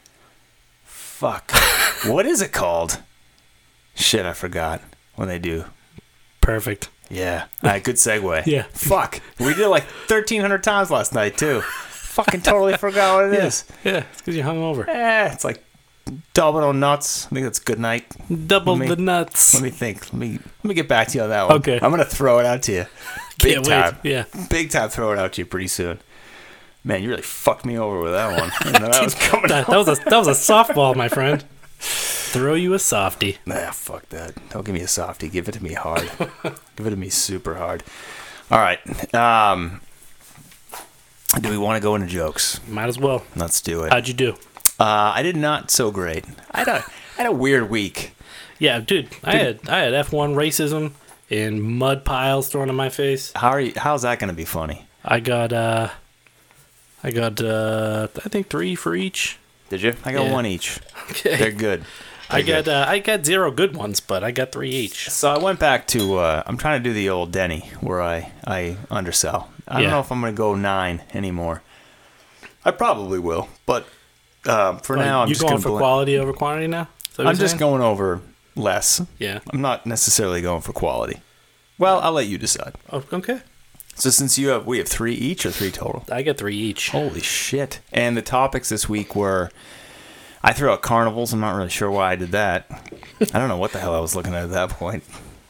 fuck. What is it called? Shit, I forgot when they do. Perfect. Yeah. All right, good segue. Yeah. Fuck. We did it like thirteen hundred times last night, too. Fucking totally forgot what it is. Yeah. It's because you're hungover. Eh, it's like Domino Nuts. I think that's good night. Double Let me- the nuts. Let me think. Let me let me get back to you on that one. Okay. I'm going to throw it out to you. Big Can't time. wait. Yeah. Big time throw it out to you pretty soon. Man, you really fucked me over with that one. I didn't know that was coming That, that was a that was a softball, my friend. Throw you a softie. Nah, fuck that. Don't give me a softie. Give it to me hard. Give it to me super hard. All right. Um, do we want to go into jokes? Might as well. Let's do it. How'd you do? Uh, I did not so great. I had a, I had a weird week. Yeah, dude. I had I had F one racism and mud piles thrown in my face. How are you? How's that going to be funny? I got uh, I got uh, I think three for each. Did you? I got Yeah. one each. Okay. They're good. I They're got good. uh, I got zero good ones, but I got three each. So I went back to. Uh, I'm trying to do the old Denny where I I undersell. I don't Yeah. know if I'm going to go nine anymore. I probably will, but uh, for Like, now I'm you just going gonna for bl- quality over quantity now? Is that what I'm you're just saying? going over less. Yeah. I'm not necessarily going for quality. Well, I'll let you decide. Oh, okay. So since you have, we have three each or three total? I got three each. Holy shit. And the topics this week were, I threw out carnivals. I'm not really sure why I did that. I don't know what the hell I was looking at at that point.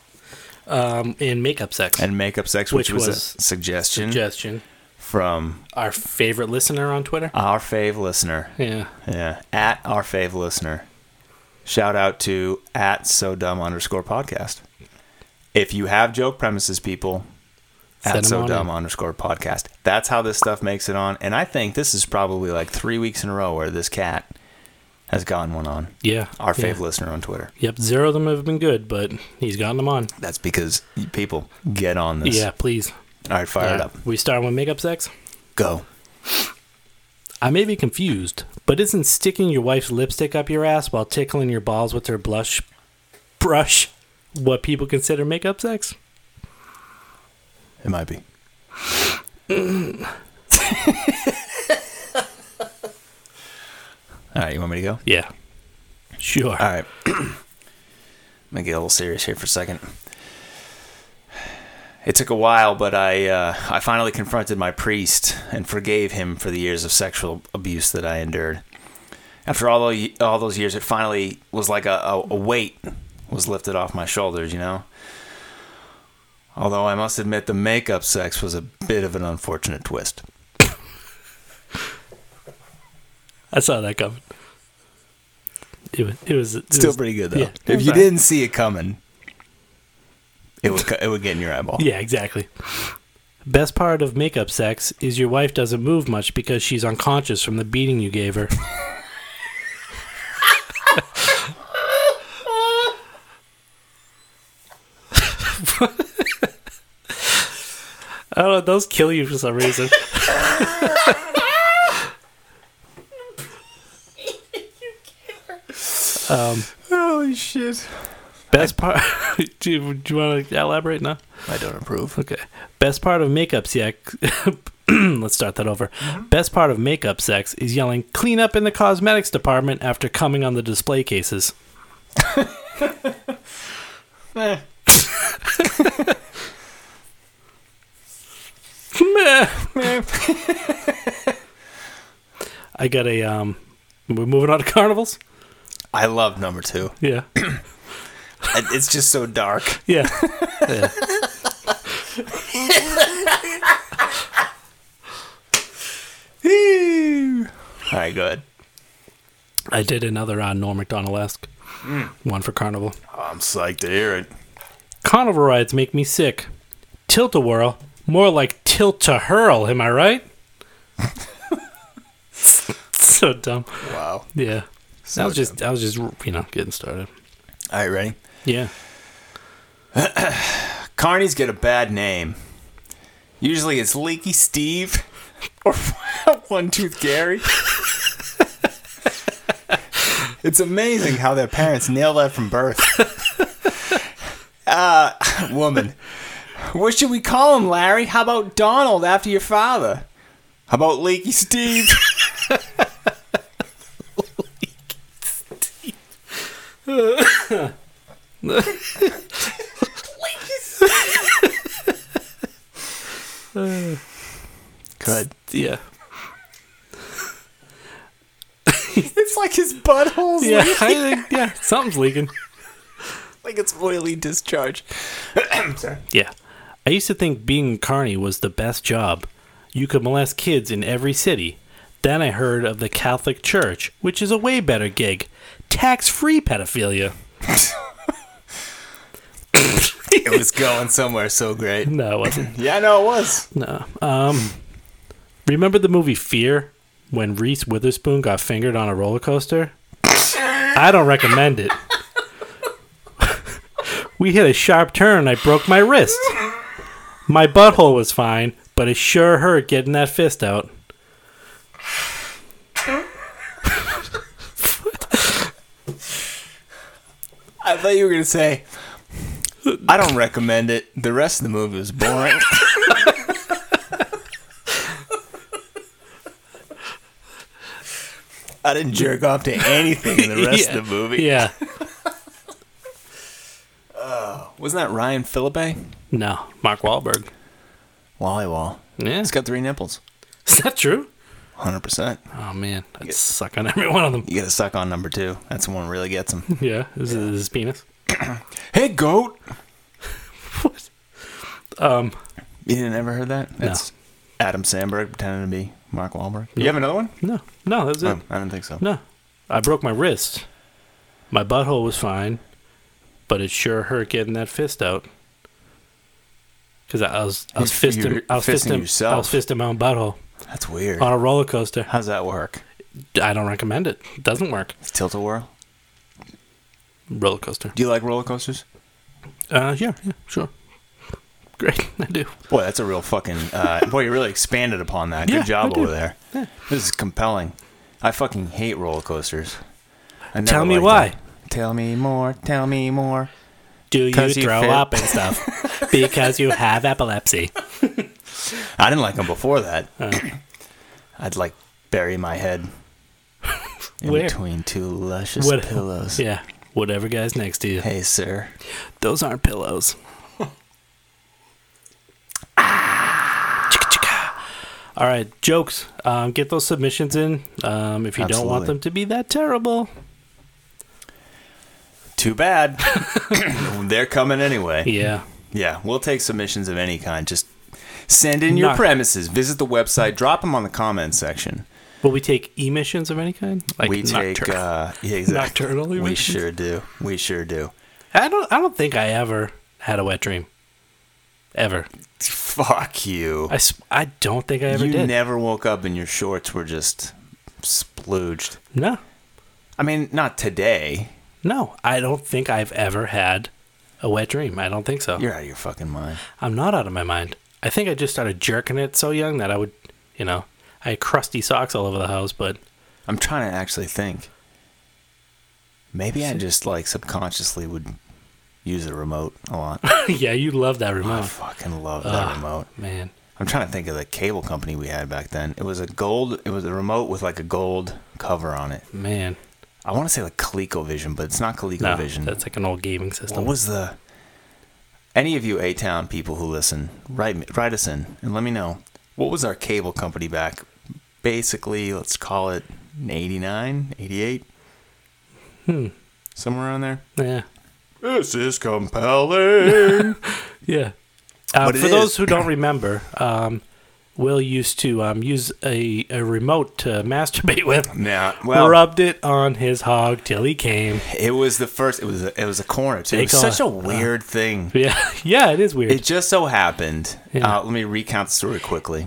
Um, and makeup sex. And makeup sex, which, Which was, was a suggestion Suggestion. from Our favorite listener on Twitter. our fave listener. Yeah. Yeah. At our fave listener. Shout out to at so dumb underscore podcast. If you have joke premises, people, Send at 'em so on dumb in. underscore podcast. That's how this stuff makes it on. And I think this is probably like three weeks in a row where this cat has gotten one on. Yeah. Our yeah. fave listener on Twitter. Yep. Zero of them have been good, but he's gotten them on. That's because people get on this. Yeah, please. All right, fire it Yeah. up. We start with makeup sex. Go. I may be confused, but isn't sticking your wife's lipstick up your ass while tickling your balls with her blush brush what people consider makeup sex? It might be. All right, you want me to go? Yeah. Sure. All right. I'm going to get a little serious here for a second. It took a while, but I uh, I finally confronted my priest and forgave him for the years of sexual abuse that I endured. After all those, all those years, it finally was like a, a, a weight was lifted off my shoulders, you know? Although I must admit the makeup sex was a bit of an unfortunate twist. I saw that coming. It was. It was it Still was- pretty good, though. yeah, it if was you alright. didn't see it coming, it would, it would get in your eyeball. Yeah, exactly. Best part of makeup sex is your wife doesn't move much because she's unconscious from the beating you gave her. I don't know, those kill you for some reason. um, Holy shit. best part. do you, do you want to elaborate now? I don't approve. Okay. Best part of makeup sex. Let's start that over. Mm-hmm. Best part of makeup sex is yelling "clean up" in the cosmetics department after coming on the display cases. Eh. Meh. Meh. I got a um. We're moving on to carnivals. I love number two. Yeah. It's just so dark. Yeah. Yeah. All right, good. I did another uh, Norm Macdonald-esque Mm. one for Carnival. Oh, I'm psyched to hear it. Carnival rides make me sick. Tilt-a-whirl, more like tilt-to-hurl, am I right? So dumb. Wow. Yeah. So I was just, dumb. I was just, you know, getting started. All right, ready? Yeah. Carnies get a bad name. Usually it's Leaky Steve or One Tooth Gary. It's amazing how their parents nail that from birth. Uh, woman. What should we call him, Larry? How about Donald after your father? How about Leaky Steve? Good. Yeah. It's like his butthole's Yeah. leaking. I think, yeah. Something's leaking. Like it's oily discharge. Sorry. Yeah. I used to think being a carny was the best job. You could molest kids in every city. Then I heard of the Catholic Church, which is a way better gig. Tax-free pedophilia. It was going somewhere so great. No, it wasn't. Yeah, no, it was. No. Um, remember the movie Fear? When Reese Witherspoon got fingered on a roller coaster? I don't recommend it. We hit a sharp turn and I broke my wrist. My butthole was fine, but it sure hurt getting that fist out. I thought you were going to say, I don't recommend it. The rest of the movie was boring. I didn't jerk off to anything in the rest Yeah. of the movie. Yeah. Wasn't that Ryan Phillippe? No, Mark Wahlberg. Wallywall. Yeah. He's got three nipples. Is that true? one hundred percent. Oh, man. I'd suck on every one of them. You got to suck on number two. That's the one that really gets him. Yeah. This is his penis. Hey, goat. What? Um, You didn't ever heard that? That's Adam Sandberg pretending to be Mark Wahlberg. You have another one? no. No, that's it. Oh, I didn't think so. No. I broke my wrist. My butthole was fine, but it sure hurt getting that fist out. Because I was, I was You're fisting, I was fisting fisting, yourself. I was fisting my own butthole That's weird. on a roller coaster. How's that work? I don't recommend it. It doesn't work. Tilt-a-whirl? Roller coaster. Do you like roller coasters? Uh, yeah, yeah, sure. Great, I do. Boy, that's a real fucking... Uh, boy, you really expanded upon that. Good Yeah, job I do. over there. Yeah. This is compelling. I fucking hate roller coasters. I never Tell me liked why. them. Tell me more. Tell me more. Do you 'Cause you throw fit. up and stuff? Because you have epilepsy. I didn't like them before that. Uh, I'd like bury my head in Where? between two luscious What- pillows. yeah, whatever guy's next to you. Hey, sir. Those aren't pillows. Chicka, chicka. All right, jokes. Um, get those submissions in um, if you don't want Absolutely. them to be that terrible. Too bad. They're coming anyway. Yeah. Yeah, we'll take submissions of any kind. Just send in your Not- premises. Visit the website. Drop them on the comments section. Will we take emissions of any kind? Like we take, noctur- uh, yeah, exactly. nocturnal We emissions? sure do. We sure do. I don't. I don't think I ever had a wet dream. Ever. Fuck you. I, s- I don't think I ever you did. never woke up and your shorts were just splooged. No. I mean, not today. No. I don't think I've ever had a wet dream. I don't think so. You're out of your fucking mind. I'm not out of my mind. I think I just started jerking it so young that I would, You know, I had crusty socks all over the house, but I'm trying to actually think. Maybe I just like subconsciously would use the remote a lot. yeah, you love that I remote. fucking love that Ugh, remote. man. I'm trying to think of the cable company we had back then. It was a gold. It was a remote with like a gold cover on it. Man. I want to say like ColecoVision, but it's not No, ColecoVision. that's like an old gaming system. What was the? Any of you A-Town people who listen, write me- write us in and let me know what was our cable company back. Basically, let's call it eighty-nine, eighty-eight, Hmm. somewhere around there. Yeah. This is compelling. Yeah. Uh, But it for those is. who don't remember, um, Will used to um, use a, a remote to masturbate with. Now, well, Rubbed it on his hog till he came. it was the first. It was a, it was a corner too. They It was call such it- a weird thing. Yeah, yeah, it is weird. It just so happened. Yeah. Uh, let me recount the story quickly.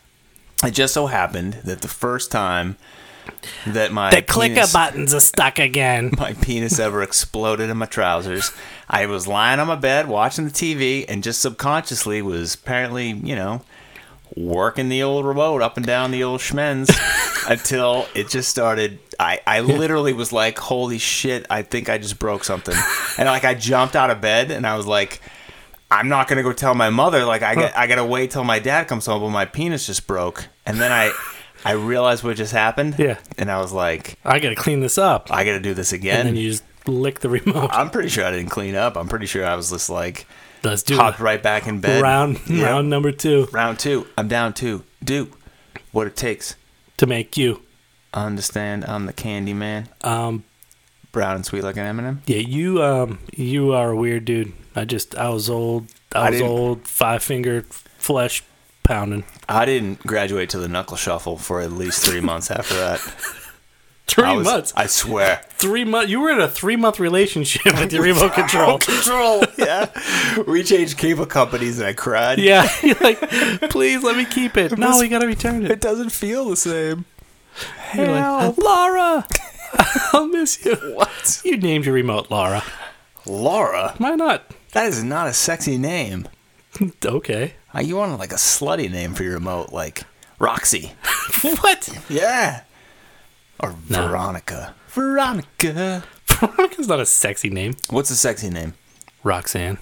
It just so happened that the first time that my the clicker penis, buttons are stuck again. my penis ever exploded in my trousers, I was lying on my bed watching the T V and just subconsciously was apparently, you know, working the old remote up and down the old schmens until it just started. I, I literally was like, holy shit, I think I just broke something. And like I jumped out of bed and I was like, I'm not gonna go tell my mother. Like I got, I gotta wait till my dad comes home, but my penis just broke. And then I, I realized what just happened. Yeah. And I was like, I gotta clean this up. I gotta do this And again. then you just lick the remote. I'm pretty sure I didn't clean up. I'm pretty sure I was just like Let's do hopped it. right back in bed. Round, Yep. round number two Round two. I'm down two. Do what it takes. to make you. Understand? I'm the candy man. Um, Brown and sweet like an M and M. yeah, you um, you are a weird dude. I just, I was old. I I was didn't- old. Five finger flesh pounding. I didn't graduate to the knuckle shuffle for at least three months after that. Three I was- months. I swear. Three months. You were in a three month relationship with your remote control. Control. Yeah. We changed cable companies and I cried. Yeah, you're like, please let me keep it. No, we gotta return it. It doesn't feel the same. You're like, Laura, I'll miss you. What? You named your remote Laura. Laura? Why not? That is not a sexy name. Okay. Uh, You wanted like a slutty name for your remote, like Roxy. What? Yeah. Or No. Veronica. Veronica. Veronica's not a sexy name. What's a sexy name? Roxanne.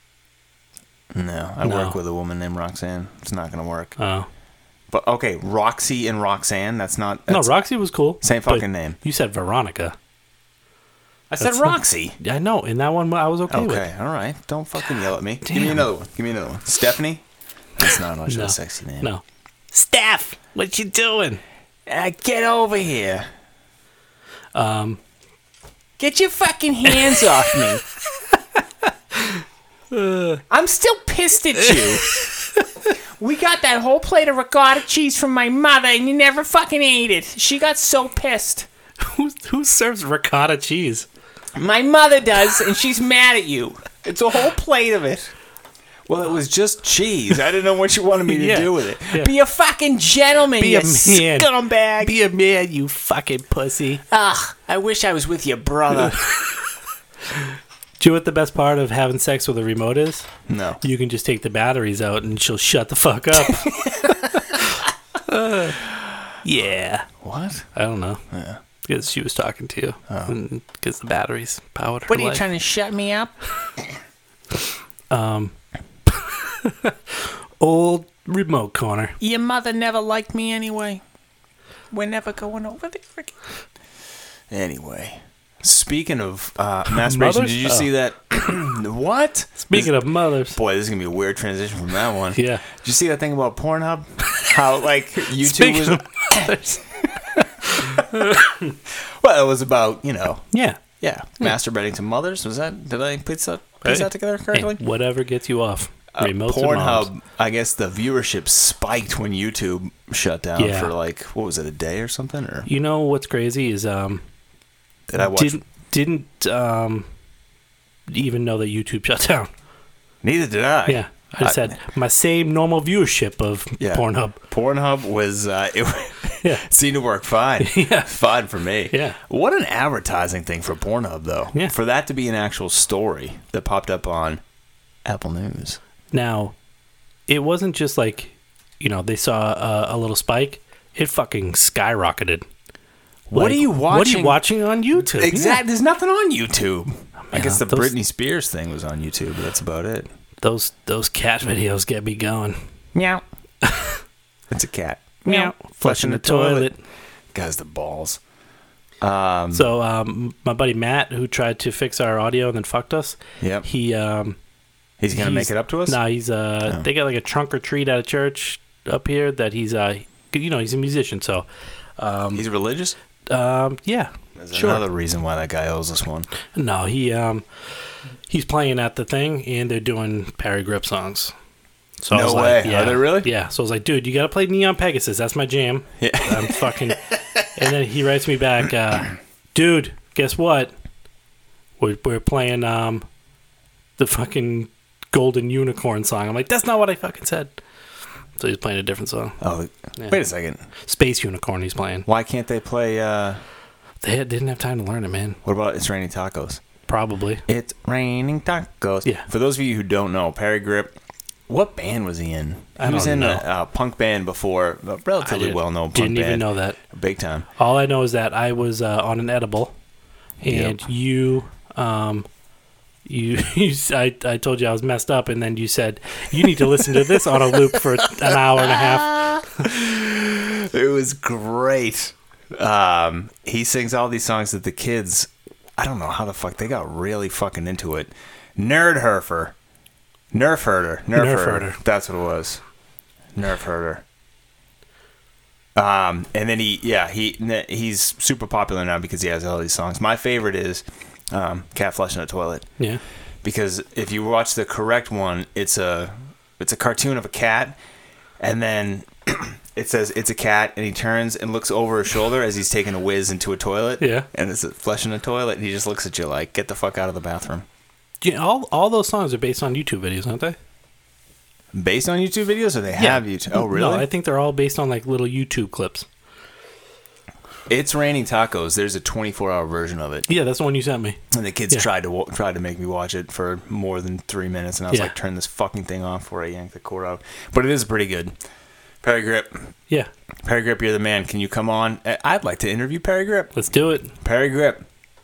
No, I No. work with a woman named Roxanne. It's not going to work. Oh. But okay, Roxy and Roxanne, that's not... No, That's, Roxy was cool. Same but fucking name. You said Veronica. I said that's not- Roxy. I know. In that one, I was okay, with. Okay, all right. Don't fucking yell at me. Give me Damn. another one. Give me another one. Stephanie? That's not much of No. a sexy name. No. Steph, what you doing? Uh, get over here. Um, Get your fucking hands off me. I'm still pissed at you. We got that whole plate of ricotta cheese from my mother and you never fucking ate it. She got so pissed. who who serves ricotta cheese? My mother does, and she's mad at you. It's a whole plate of it. Well, it was just cheese. I didn't know what you wanted me to Yeah. do with it. Yeah. Be a fucking gentleman, Be you a man. scumbag. Be a man, you fucking pussy. Ugh, I wish I was with your brother. Do you know what the best part of having sex with a remote is? No. You can just take the batteries out and she'll shut the fuck up. Uh, yeah. What? I don't know. Yeah. Because she was talking to you. Because the batteries powered her What are you life. trying to shut me up? Um, old remote corner. Your mother never liked me anyway. We're never going over there again. Anyway, speaking of uh, masturbation, Mothers? did you Oh. see that? What? Speaking of mothers. Boy, this is gonna be a weird transition from that one. Yeah. Did you see that thing about Pornhub? How like YouTube Speaking was? of mothers. Well, it was about you know, Yeah. yeah, masturbating to mothers. Was that? Did I piece that piece Hey. that together Hey, correctly? whatever gets you off. Uh, Remotes and moms. Pornhub, I guess the viewership spiked when YouTube shut down Yeah. for like what was it, a day or something? Or You know what's crazy is um did I watch? didn't didn't um even know that YouTube shut down. Neither did I. Yeah. I just I- had my same normal viewership of Yeah. Pornhub. Pornhub was uh, it Yeah. seemed to work fine. Yeah. Fine for me. Yeah. What an advertising thing for Pornhub though. Yeah. For that to be an actual story that popped up on Apple News. Now, it wasn't just like you know, they saw a, a little spike. It fucking skyrocketed. What Like, are you What are watching? you watching on YouTube? Exactly. There's nothing on YouTube. I Yeah, guess the those- Britney Spears thing was on YouTube, but that's about it. Yeah. Those those cat videos get me going. Meow. It's a cat. Meow. Flushing the toilet. Guys, the balls. Um, So um, my buddy Matt, who tried to fix our audio and then fucked us, Yep. he um, He's gonna make it up to us. No, he's uh, Oh. they got like a trunk or treat at a church up here that he's uh, you know, he's a musician, so um, He's religious. um, yeah, There's sure. another reason why that guy owes us one. No, he um, he's playing at the thing, and they're doing Perry Grip songs. So I No was way. like, Are they really? Yeah. So I was like, dude, you gotta play Neon Pegasus. That's my jam. Yeah. I'm fucking. And then he writes me back, uh, dude, guess what? We're we're playing um, the fucking Golden Unicorn song. I'm like, that's not what I fucking said. So he's playing a different song. Oh, Yeah. wait a second. Space Unicorn. He's playing. Why can't they play? Uh, They had, didn't have time to learn it, man. what about It's Raining Tacos? Probably. It's raining tacos. Yeah. For those of you who don't know, Perry Grip, what band was he in? He I was don't in know. a, a punk band before, a I relatively didn't- well-known punk Didn't band. even know that. Big time. All I know is that I was uh, on an edible, and Yep. you, um, you, you, s- I, I told you I was messed up, and then you said you need to listen to this on a loop for an hour and a half. It was great. Um, he sings all these songs that the kids, I don't know how the fuck, they got really fucking into it. Nerd Herfer. Nerf Herder. Nerf, Nerf Herder. Herder. That's what it was. Nerf Herder. Um, and then he, yeah, he he's super popular now because he has all these songs. My favorite is um, Cat Flushing the Toilet. Yeah. Because if you watch the correct one, it's a it's a cartoon of a cat, and then it says it's a cat, and he turns and looks over his shoulder as he's taking a whiz into a toilet. Yeah. And it's flushing a toilet, and he just looks at you like, "Get the fuck out of the bathroom." Yeah, all all those songs are based on YouTube videos, aren't they? Based on YouTube videos, or they have YouTube? Oh, really? No, I think they're all based on like little YouTube clips. It's Raining Tacos. There's a twenty-four hour version of it, Yeah, that's the one you sent me. and the kids Yeah. tried to wa- tried to make me watch it for more than three minutes, and I was Yeah. like, "Turn this fucking thing off before I yank the cord out." But it is pretty good. Perry Grip. Yeah, Perry Grip, you're the man. Can you come on? I- I'd like to interview Perry Grip. let's do it. Perry Grip.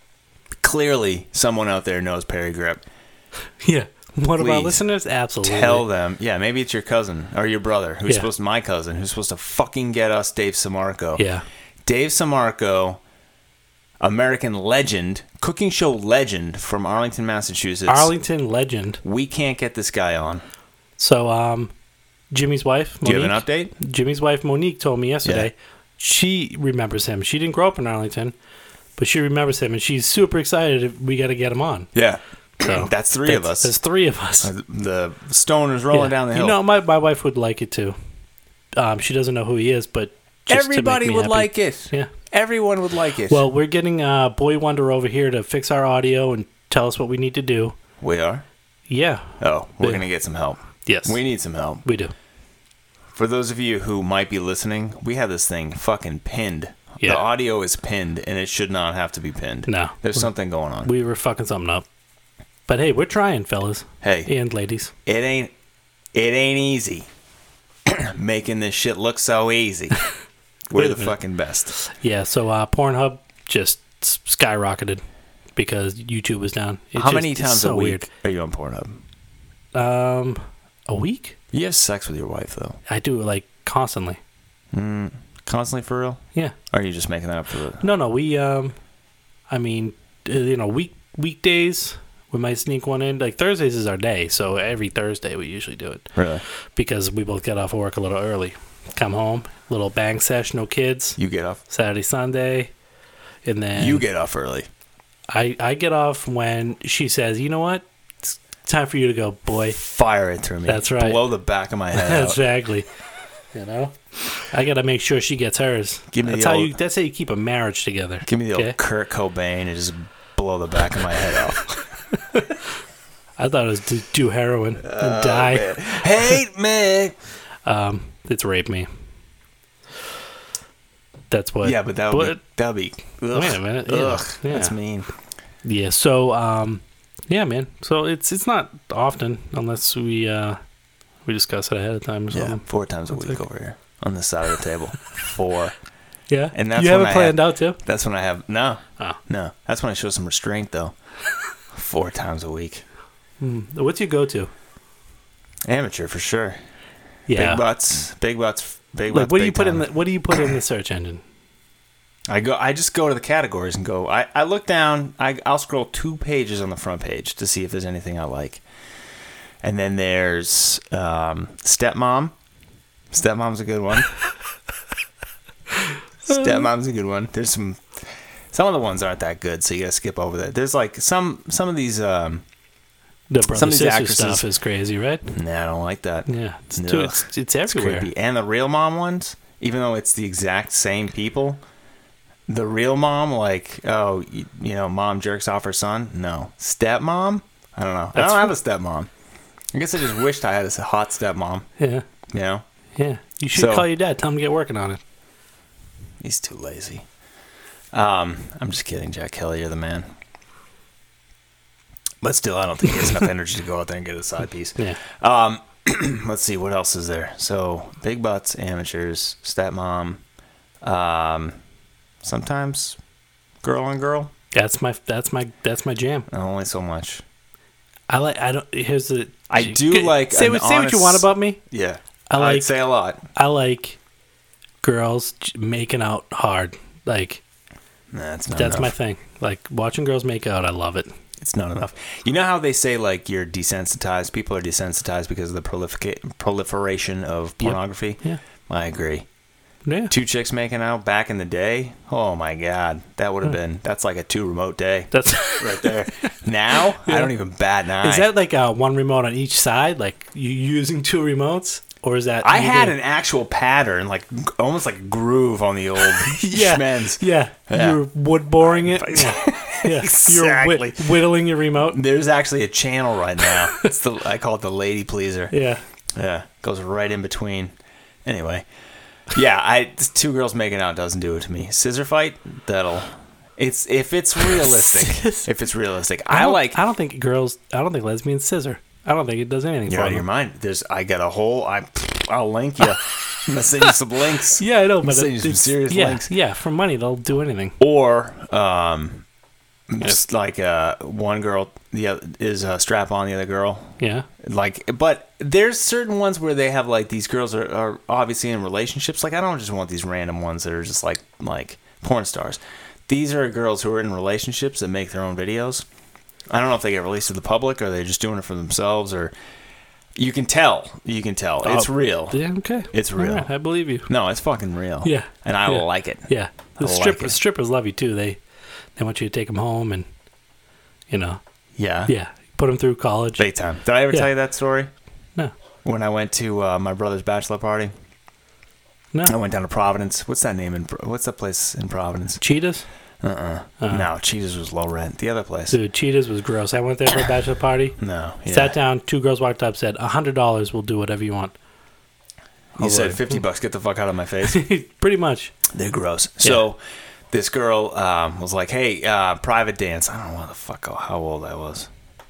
Clearly, someone out there knows Perry Grip. Yeah. One of our Please. listeners, absolutely. Tell them. Yeah, maybe it's your cousin or your brother, who's Yeah. supposed to, my cousin, who's supposed to fucking get us Dave Samarco. Yeah. Dave Samarco, American legend, cooking show legend from Arlington, Massachusetts. Arlington legend. We can't get this guy on. So, um, Jimmy's wife, Do you Monique, have an update? Jimmy's wife, Monique, told me yesterday Yeah. she remembers him. She didn't grow up in Arlington, but she remembers him, and she's super excited. If we got to get him on. Yeah. So That's three of that's- us. There's three of us. The stoners rolling Yeah. down the hill. You know, my, my wife would like it too. Um, she doesn't know who he is, but just to make Everybody me would happy. like it. Yeah. Everyone would like it. Well, we're getting uh, Boy Wonder over here to fix our audio and tell us what we need to do. we are? Yeah. Oh, we're Yeah. going to get some help. Yes. We need some help. We do. For those of you who might be listening, we have this thing fucking pinned. Yeah. The audio is pinned, and it should not have to be pinned. No. There's something going on. We were fucking something up. But hey, we're trying, fellas. Hey, And ladies. it ain't it ain't easy making this shit look so easy. We're Wait a the minute. fucking best. Yeah, so uh, Pornhub just s- skyrocketed because YouTube was down. It How just- many it's times so a week are you on Pornhub? weird. Um, a week? You have sex with your wife though, I do it like constantly. constantly for real? Yeah. Or are you just making that up for the? No, no, we um, I mean, uh, you know, week weekdays we might sneak one in. Like Thursdays is our day, so every Thursday we usually do it Really? because we both get off work a little early, come home, little bang sesh, no kids. You get off. Saturday, Sunday, and then You get off early. I I get off when she says, you know what, it's time for you to go, boy. Fire it through me. That's right. Blow the back of my head out. Exactly. You know, I gotta make sure she gets hers. Give me that's the how old- you. That's how you keep a marriage together. Give me the okay? old Kurt Cobain and just blow the back of my head off. I thought it was to do heroin and die. Hate me. Um, it's rape me. That's what. Yeah, but that would be, that'd be. Ugh, Wait a minute, yeah, Ugh, yeah. that's mean. Yeah. So, um, yeah, man. So it's it's not often unless we uh We discussed it ahead of time or Yeah, something. four times a week over here on this side of the table. Four. Yeah. And that's you when have it I planned have- out too? That's when I have no, Oh. no. That's when I show some restraint though. Four times a week. What's your go-to? Amateur for sure. Yeah. Big butts, big butts, big Like, butts. what do big you put in time. the What do you put in the search engine? I go. I just go to the categories and go. I, I look down. I I'll scroll two pages on the front page to see if there's anything I like. And then there's um, stepmom. Stepmom's a good one. Stepmom's a good one. There's some. Some of the ones aren't that good, so you gotta skip over that. There's like some some of these. Um, The brother Some of these sister actresses- stuff is crazy, right? nah, I don't like that. Yeah, it's No. too, it's, it's It's everywhere. creepy. And the real mom ones, even though it's the exact same people, the real mom, like, oh, you, you know, mom jerks off her son. No, stepmom. I don't know. I That's don't have a stepmom. I guess I just wished I had a hot stepmom. Yeah, You know, yeah. You should So- call your dad. Tell him to get working on it. he's too lazy. Um, I'm just kidding, Jack Kelly. You're the man. But still, I don't think he has enough energy to go out there and get a side piece. Yeah. Um, let's see, what else is there? So, big butts, amateurs, stepmom, um, sometimes girl on girl. That's my that's my that's my jam. Only so much. I like. I don't. Here's the. I do G- like Say an what say what you honest- want about me. Yeah, I like- I'd say a lot. I like girls j- making out hard. Like Nah, that's not that's enough. my thing. Like watching girls make out. I love it. It's not enough. You know how they say like you're desensitized? People are desensitized because of the prolifica- proliferation of pornography. Yeah. I agree. Yeah. Two chicks making out back in the day. Oh my god, that would have been. That's like a two remote day That's. right there. Now I don't even bat an eye. Is that like uh, one remote on each side? Like you using two remotes, or is that? I you had get- an actual pattern, like g- almost like a groove on the old yeah, Schmenz. yeah. Yeah. You're wood boring it. Yeah, yeah. You're Exactly. whit- whittling your remote. There's actually a channel right now. It's the I call it the lady pleaser. Yeah. Yeah, goes right in between. Anyway, yeah, I two girls making out doesn't do it to me. Scissor fight, that'll. It's if it's realistic. if it's realistic, I, don't- like. I don't think girls. I don't think lesbians scissor. I don't think it does anything You're for out of your them. mind. There's. I got a whole. I. I'll link you. I'm gonna send you some links. Yeah, I know, but send you it- some it's- serious yeah, links. yeah. For money, they'll do anything. Or um, just like uh, one girl the other, is uh, strap on the other girl. Yeah. Like, but there's certain ones where they have like these girls are, are obviously in relationships. Like, I don't just want these random ones that are just like like porn stars. These are girls who are in relationships that make their own videos. I don't know if they get released to the public or they're just doing it for themselves, or you can tell. You can tell it's Oh, real. Yeah. Okay. It's All real. right, I believe you. No, it's fucking real. Yeah. and I Yeah. like it. Yeah. The I like strippers, it. strippers love you too. They they want you to take them home and you know Yeah, yeah put them through college. big time. Did I ever Yeah. tell you that story? No. When I went to uh, my brother's bachelor party, No. I went down to Providence. What's that name in? Pro- What's that place in Providence? Cheetahs. Uh-uh. No, Cheetahs was low rent. The other place. Dude, Cheetahs was gross. I went there for a bachelor party. No. Yeah. Sat down. Two girls walked up. Said, "A hundred dollars will do whatever you want." You Oh, said Lord. fifty bucks. Get the fuck out of my face. Pretty much. They're gross. So this girl um, was like, "Hey, uh, private dance." I don't know what the fuck how old I was.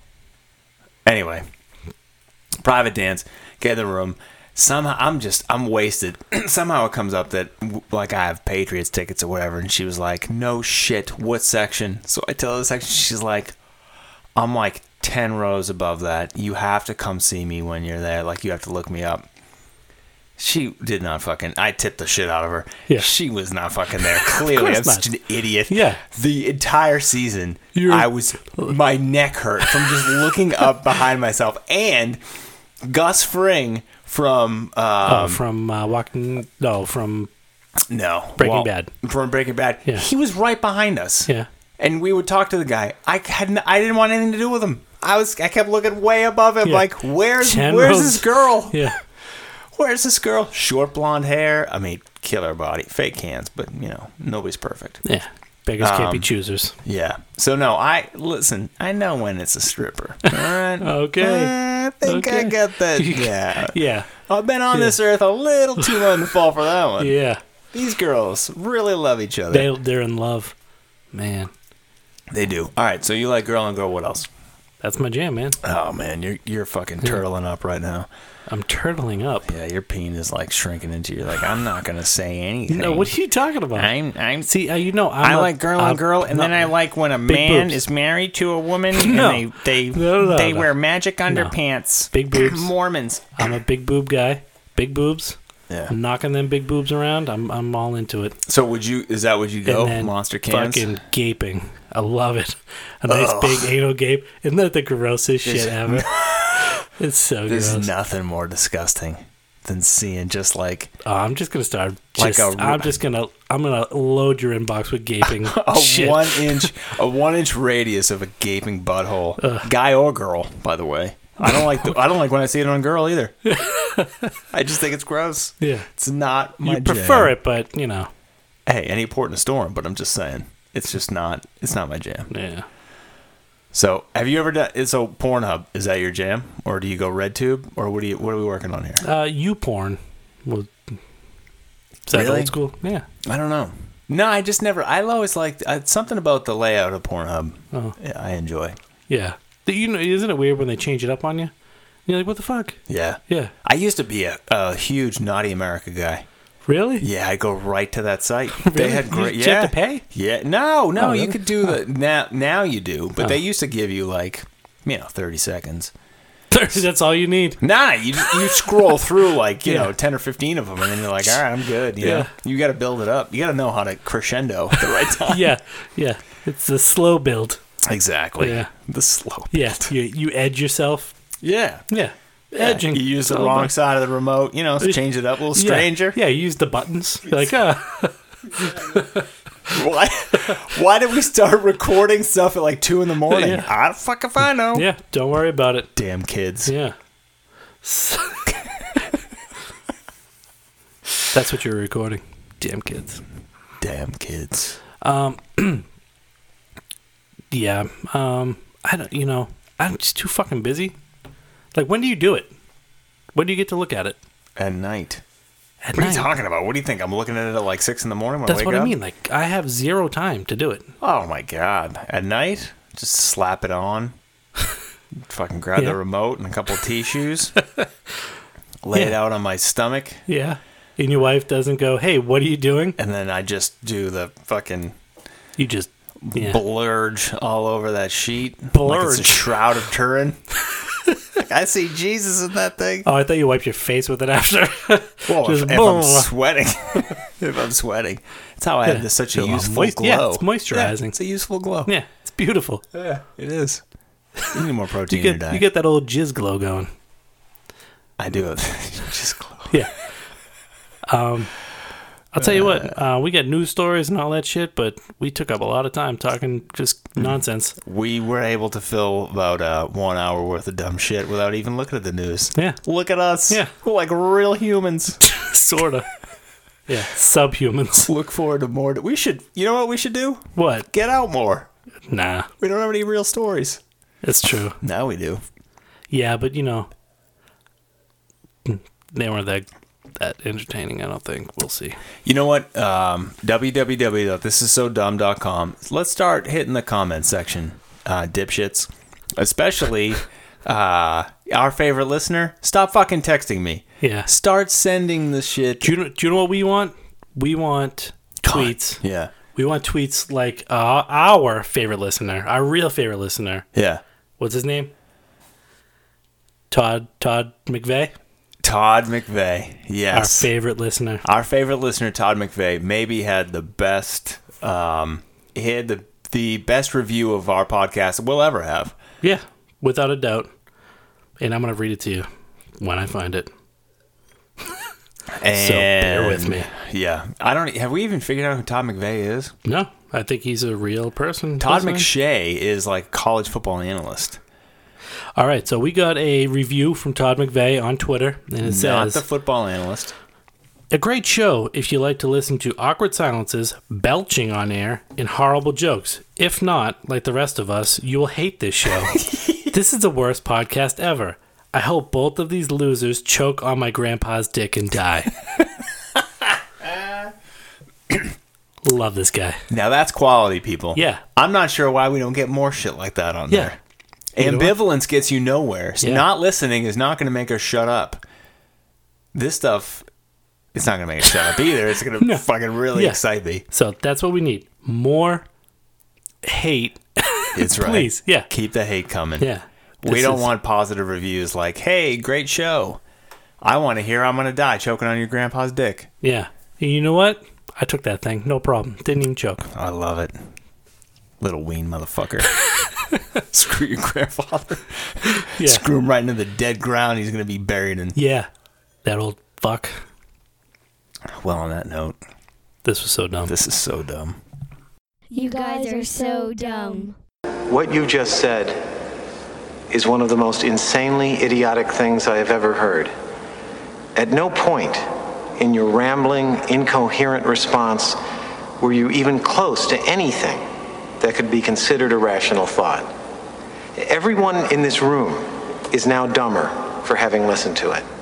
Anyway, private dance. Get in the room. Somehow I'm just I'm wasted. Somehow it comes up that w- like I have Patriots tickets or whatever, and she was like, "No shit, what section?" So I tell her the section. She's like, "I'm like ten rows above that. You have to come see me when you're there. Like you have to look me up." She did not fucking. I tipped the shit out of her. Yeah. She was not fucking there. Clearly, course I'm not. such an idiot. Yeah. The entire season, You're- I was my neck hurt from just looking up behind myself. And Gus Fring from um, Oh, from uh, walking. No, from no Breaking well, Bad. From Breaking Bad. Yeah. He was right behind us. yeah. And we would talk to the guy. I hadn't. I didn't want anything to do with him. I was. I kept looking way above him. Yeah. Like, where's Ten where's rows. this girl? Yeah. Where's this girl? Short blonde hair. I mean, killer body, fake hands, but you know, nobody's perfect. Yeah. Beggars can't be Um, choosers. Yeah. So no, I listen. I know when it's a stripper. All right. Okay. I think I Okay. got that. Yeah. Yeah. I've been on this earth a little too long to fall for that one. Yeah. These girls really love each other. They they're in love, man. They do. All right. So you like girl and girl. What else? That's my jam, man. Oh man, you're you're fucking turtling up right now. I'm turtling up. Yeah, your peen is like shrinking into you. Like, I'm not gonna say anything. No, what are you talking about? I'm I'm See, uh, you know, I'm I a- like girl I'm- on girl, and no, then I like when a big man boobs. is married to a woman, No. and they they No, no, they no. wear magic underpants. Big boobs. Mormons. I'm a big boob guy. Big boobs. Yeah. I'm knocking them big boobs around. I'm I'm all into it. So would you? Is that what you go? And then Monster cans. fucking gaping. I love it. A nice Ugh. big anal gape. Isn't that the grossest shit ever? It's so There's gross. nothing more disgusting than seeing just like Oh, I'm just gonna start. Like Just, a- I'm just gonna. I'm gonna load your inbox with gaping a shit. one inch a one inch radius of a gaping butthole, guy or girl. By the way, I don't like the, I don't like when I see it on a girl either. I just think it's gross. Yeah, It's not my you prefer jam. it, but you know, Hey, any port in a storm, but I'm just saying it's just not it's not my jam. yeah. So, have you ever done? So, Pornhub, is that your jam, or do you go RedTube, or what do you? What are we working on here? Uh, you porn. Well, is that Really? old school? Yeah. I don't know. No, I just never. I always liked uh, something about the layout of Pornhub. Oh. Yeah, I enjoy. Yeah. The- You know, isn't it weird when they change it up on you? You're like, what the fuck? Yeah, Yeah. I used to be a, a huge Naughty America guy. Really? Yeah, I go right to that site. Really? They had You- great. did you yeah, have to pay? Yeah, no, no, Oh, you really? could do the now. Now you do, but Oh. they used to give you like, you know, thirty seconds. That's all you need. Nah, you you scroll through like you Yeah. know ten or fifteen of them, and then you're like, all right, I'm good. You Yeah. know? You got to build it up. You got to know how to crescendo at the right time. Yeah. Yeah. It's a slow build. Exactly. Yeah. The slope. Yeah. You you edge yourself. Yeah. Yeah. Edging. You use the Slow wrong build. side of the remote. You know, change it up a little Yeah. stranger. Yeah. You use the buttons. You're like, ah. Why? Why did we start recording stuff at like two in the morning? Yeah. I don't fuck if I know. Yeah. Don't worry about it. Damn kids. Yeah. That's what you're recording. Damn kids. Damn kids. Yeah. Um. I don't. You know. I'm just too fucking busy. Like, when do you do it? When do you get to look at it? At night. At What are night. you talking about? What do you think? I'm looking at it at like six in the morning when That's I wake what up? I mean. Like, I have zero time to do it. Oh my god! At night, just slap it on. Fucking grab Yeah. the remote and a couple of tissues. Lay it Yeah. out on my stomach, Yeah. And your wife doesn't go, hey, what are you doing? and then I just do the fucking You just, yeah. blurge all over that sheet. Like it's a Blurge. shroud of Turin. Like, I see Jesus in that thing. Oh, I thought you wiped your face with it after. Well, if, Just if I'm boom. sweating, if I'm sweating, that's how I have Yeah. this such a Feel useful moist- glow. yeah, it's moisturizing. Yeah, it's a useful glow. Yeah, it's beautiful. Yeah, it is. You need more protein You in your get, diet. you get that old jizz glow going. I do it. Just glow. Yeah. Um, I'll tell you what, uh, we got news stories and all that shit, but we took up a lot of time talking just nonsense. We were able to fill about uh, one hour worth of dumb shit without even looking at the news. Yeah. Look at us. Yeah. We're like real humans. Sort of. Yeah. Subhumans. Look forward to more. We should, you know what we should do? What? Get out more. Nah. We don't have any real stories. It's true. Now we do. Yeah, but you know, they weren't that that entertaining, I don't think. We'll see. You know what? Um, w w w dot this is so dumb dot com. Let's start hitting the comment section, uh, dipshits. Especially uh, our favorite listener. Stop fucking texting me. Yeah. Start sending the shit. Do you know, do you know what we want? We want tweets. Yeah. We want tweets like uh, our favorite listener, our real favorite listener. Yeah. What's his name? Todd Todd McVeigh. Todd McVeigh. Our Yes. favorite listener. Our favorite listener, Todd McVeigh, maybe had the best. Um, he had the the best review of our podcast we'll ever have. Yeah, without a doubt. And I'm gonna read it to you when I find it. And So bear with me. Yeah, I don't. Have we even figured out who Todd McVeigh is? No, I think he's a real person. Todd listening. McShay is like a college football analyst, All right, so we got a review from Todd McVeigh on Twitter, and it not says, the football analyst. a great show if you like to listen to awkward silences, belching on air, and horrible jokes. If not, like the rest of us, you will hate this show. This is the worst podcast ever. I hope both of these losers choke on my grandpa's dick and die. Love this guy. Now that's quality, people. Yeah. I'm not sure why we don't get more shit like that on Yeah. there. Ambivalence gets you nowhere. So Yeah. not listening is not going to make us shut up. This stuff, it's not going to make us shut up either. It's going to No. fucking really Yeah. excite me. So that's what we need. More hate. It's right. Please. Yeah. Keep the hate coming. Yeah. We This don't is- want positive reviews like, hey, great show. I want to hear I'm going to die choking on your grandpa's dick. Yeah. And you know what? I took that thing. No problem. Didn't even choke. I love it. Little ween motherfucker. Screw your grandfather. Yeah. Screw him right into the dead ground he's going to be buried in. Yeah. That old fuck. Well, on that note, This was so dumb. this is so dumb. You guys are so dumb. What you just said is one of the most insanely idiotic things I have ever heard. At no point in your rambling, incoherent response were you even close to anything that could be considered a rational thought. Everyone in this room is now dumber for having listened to it.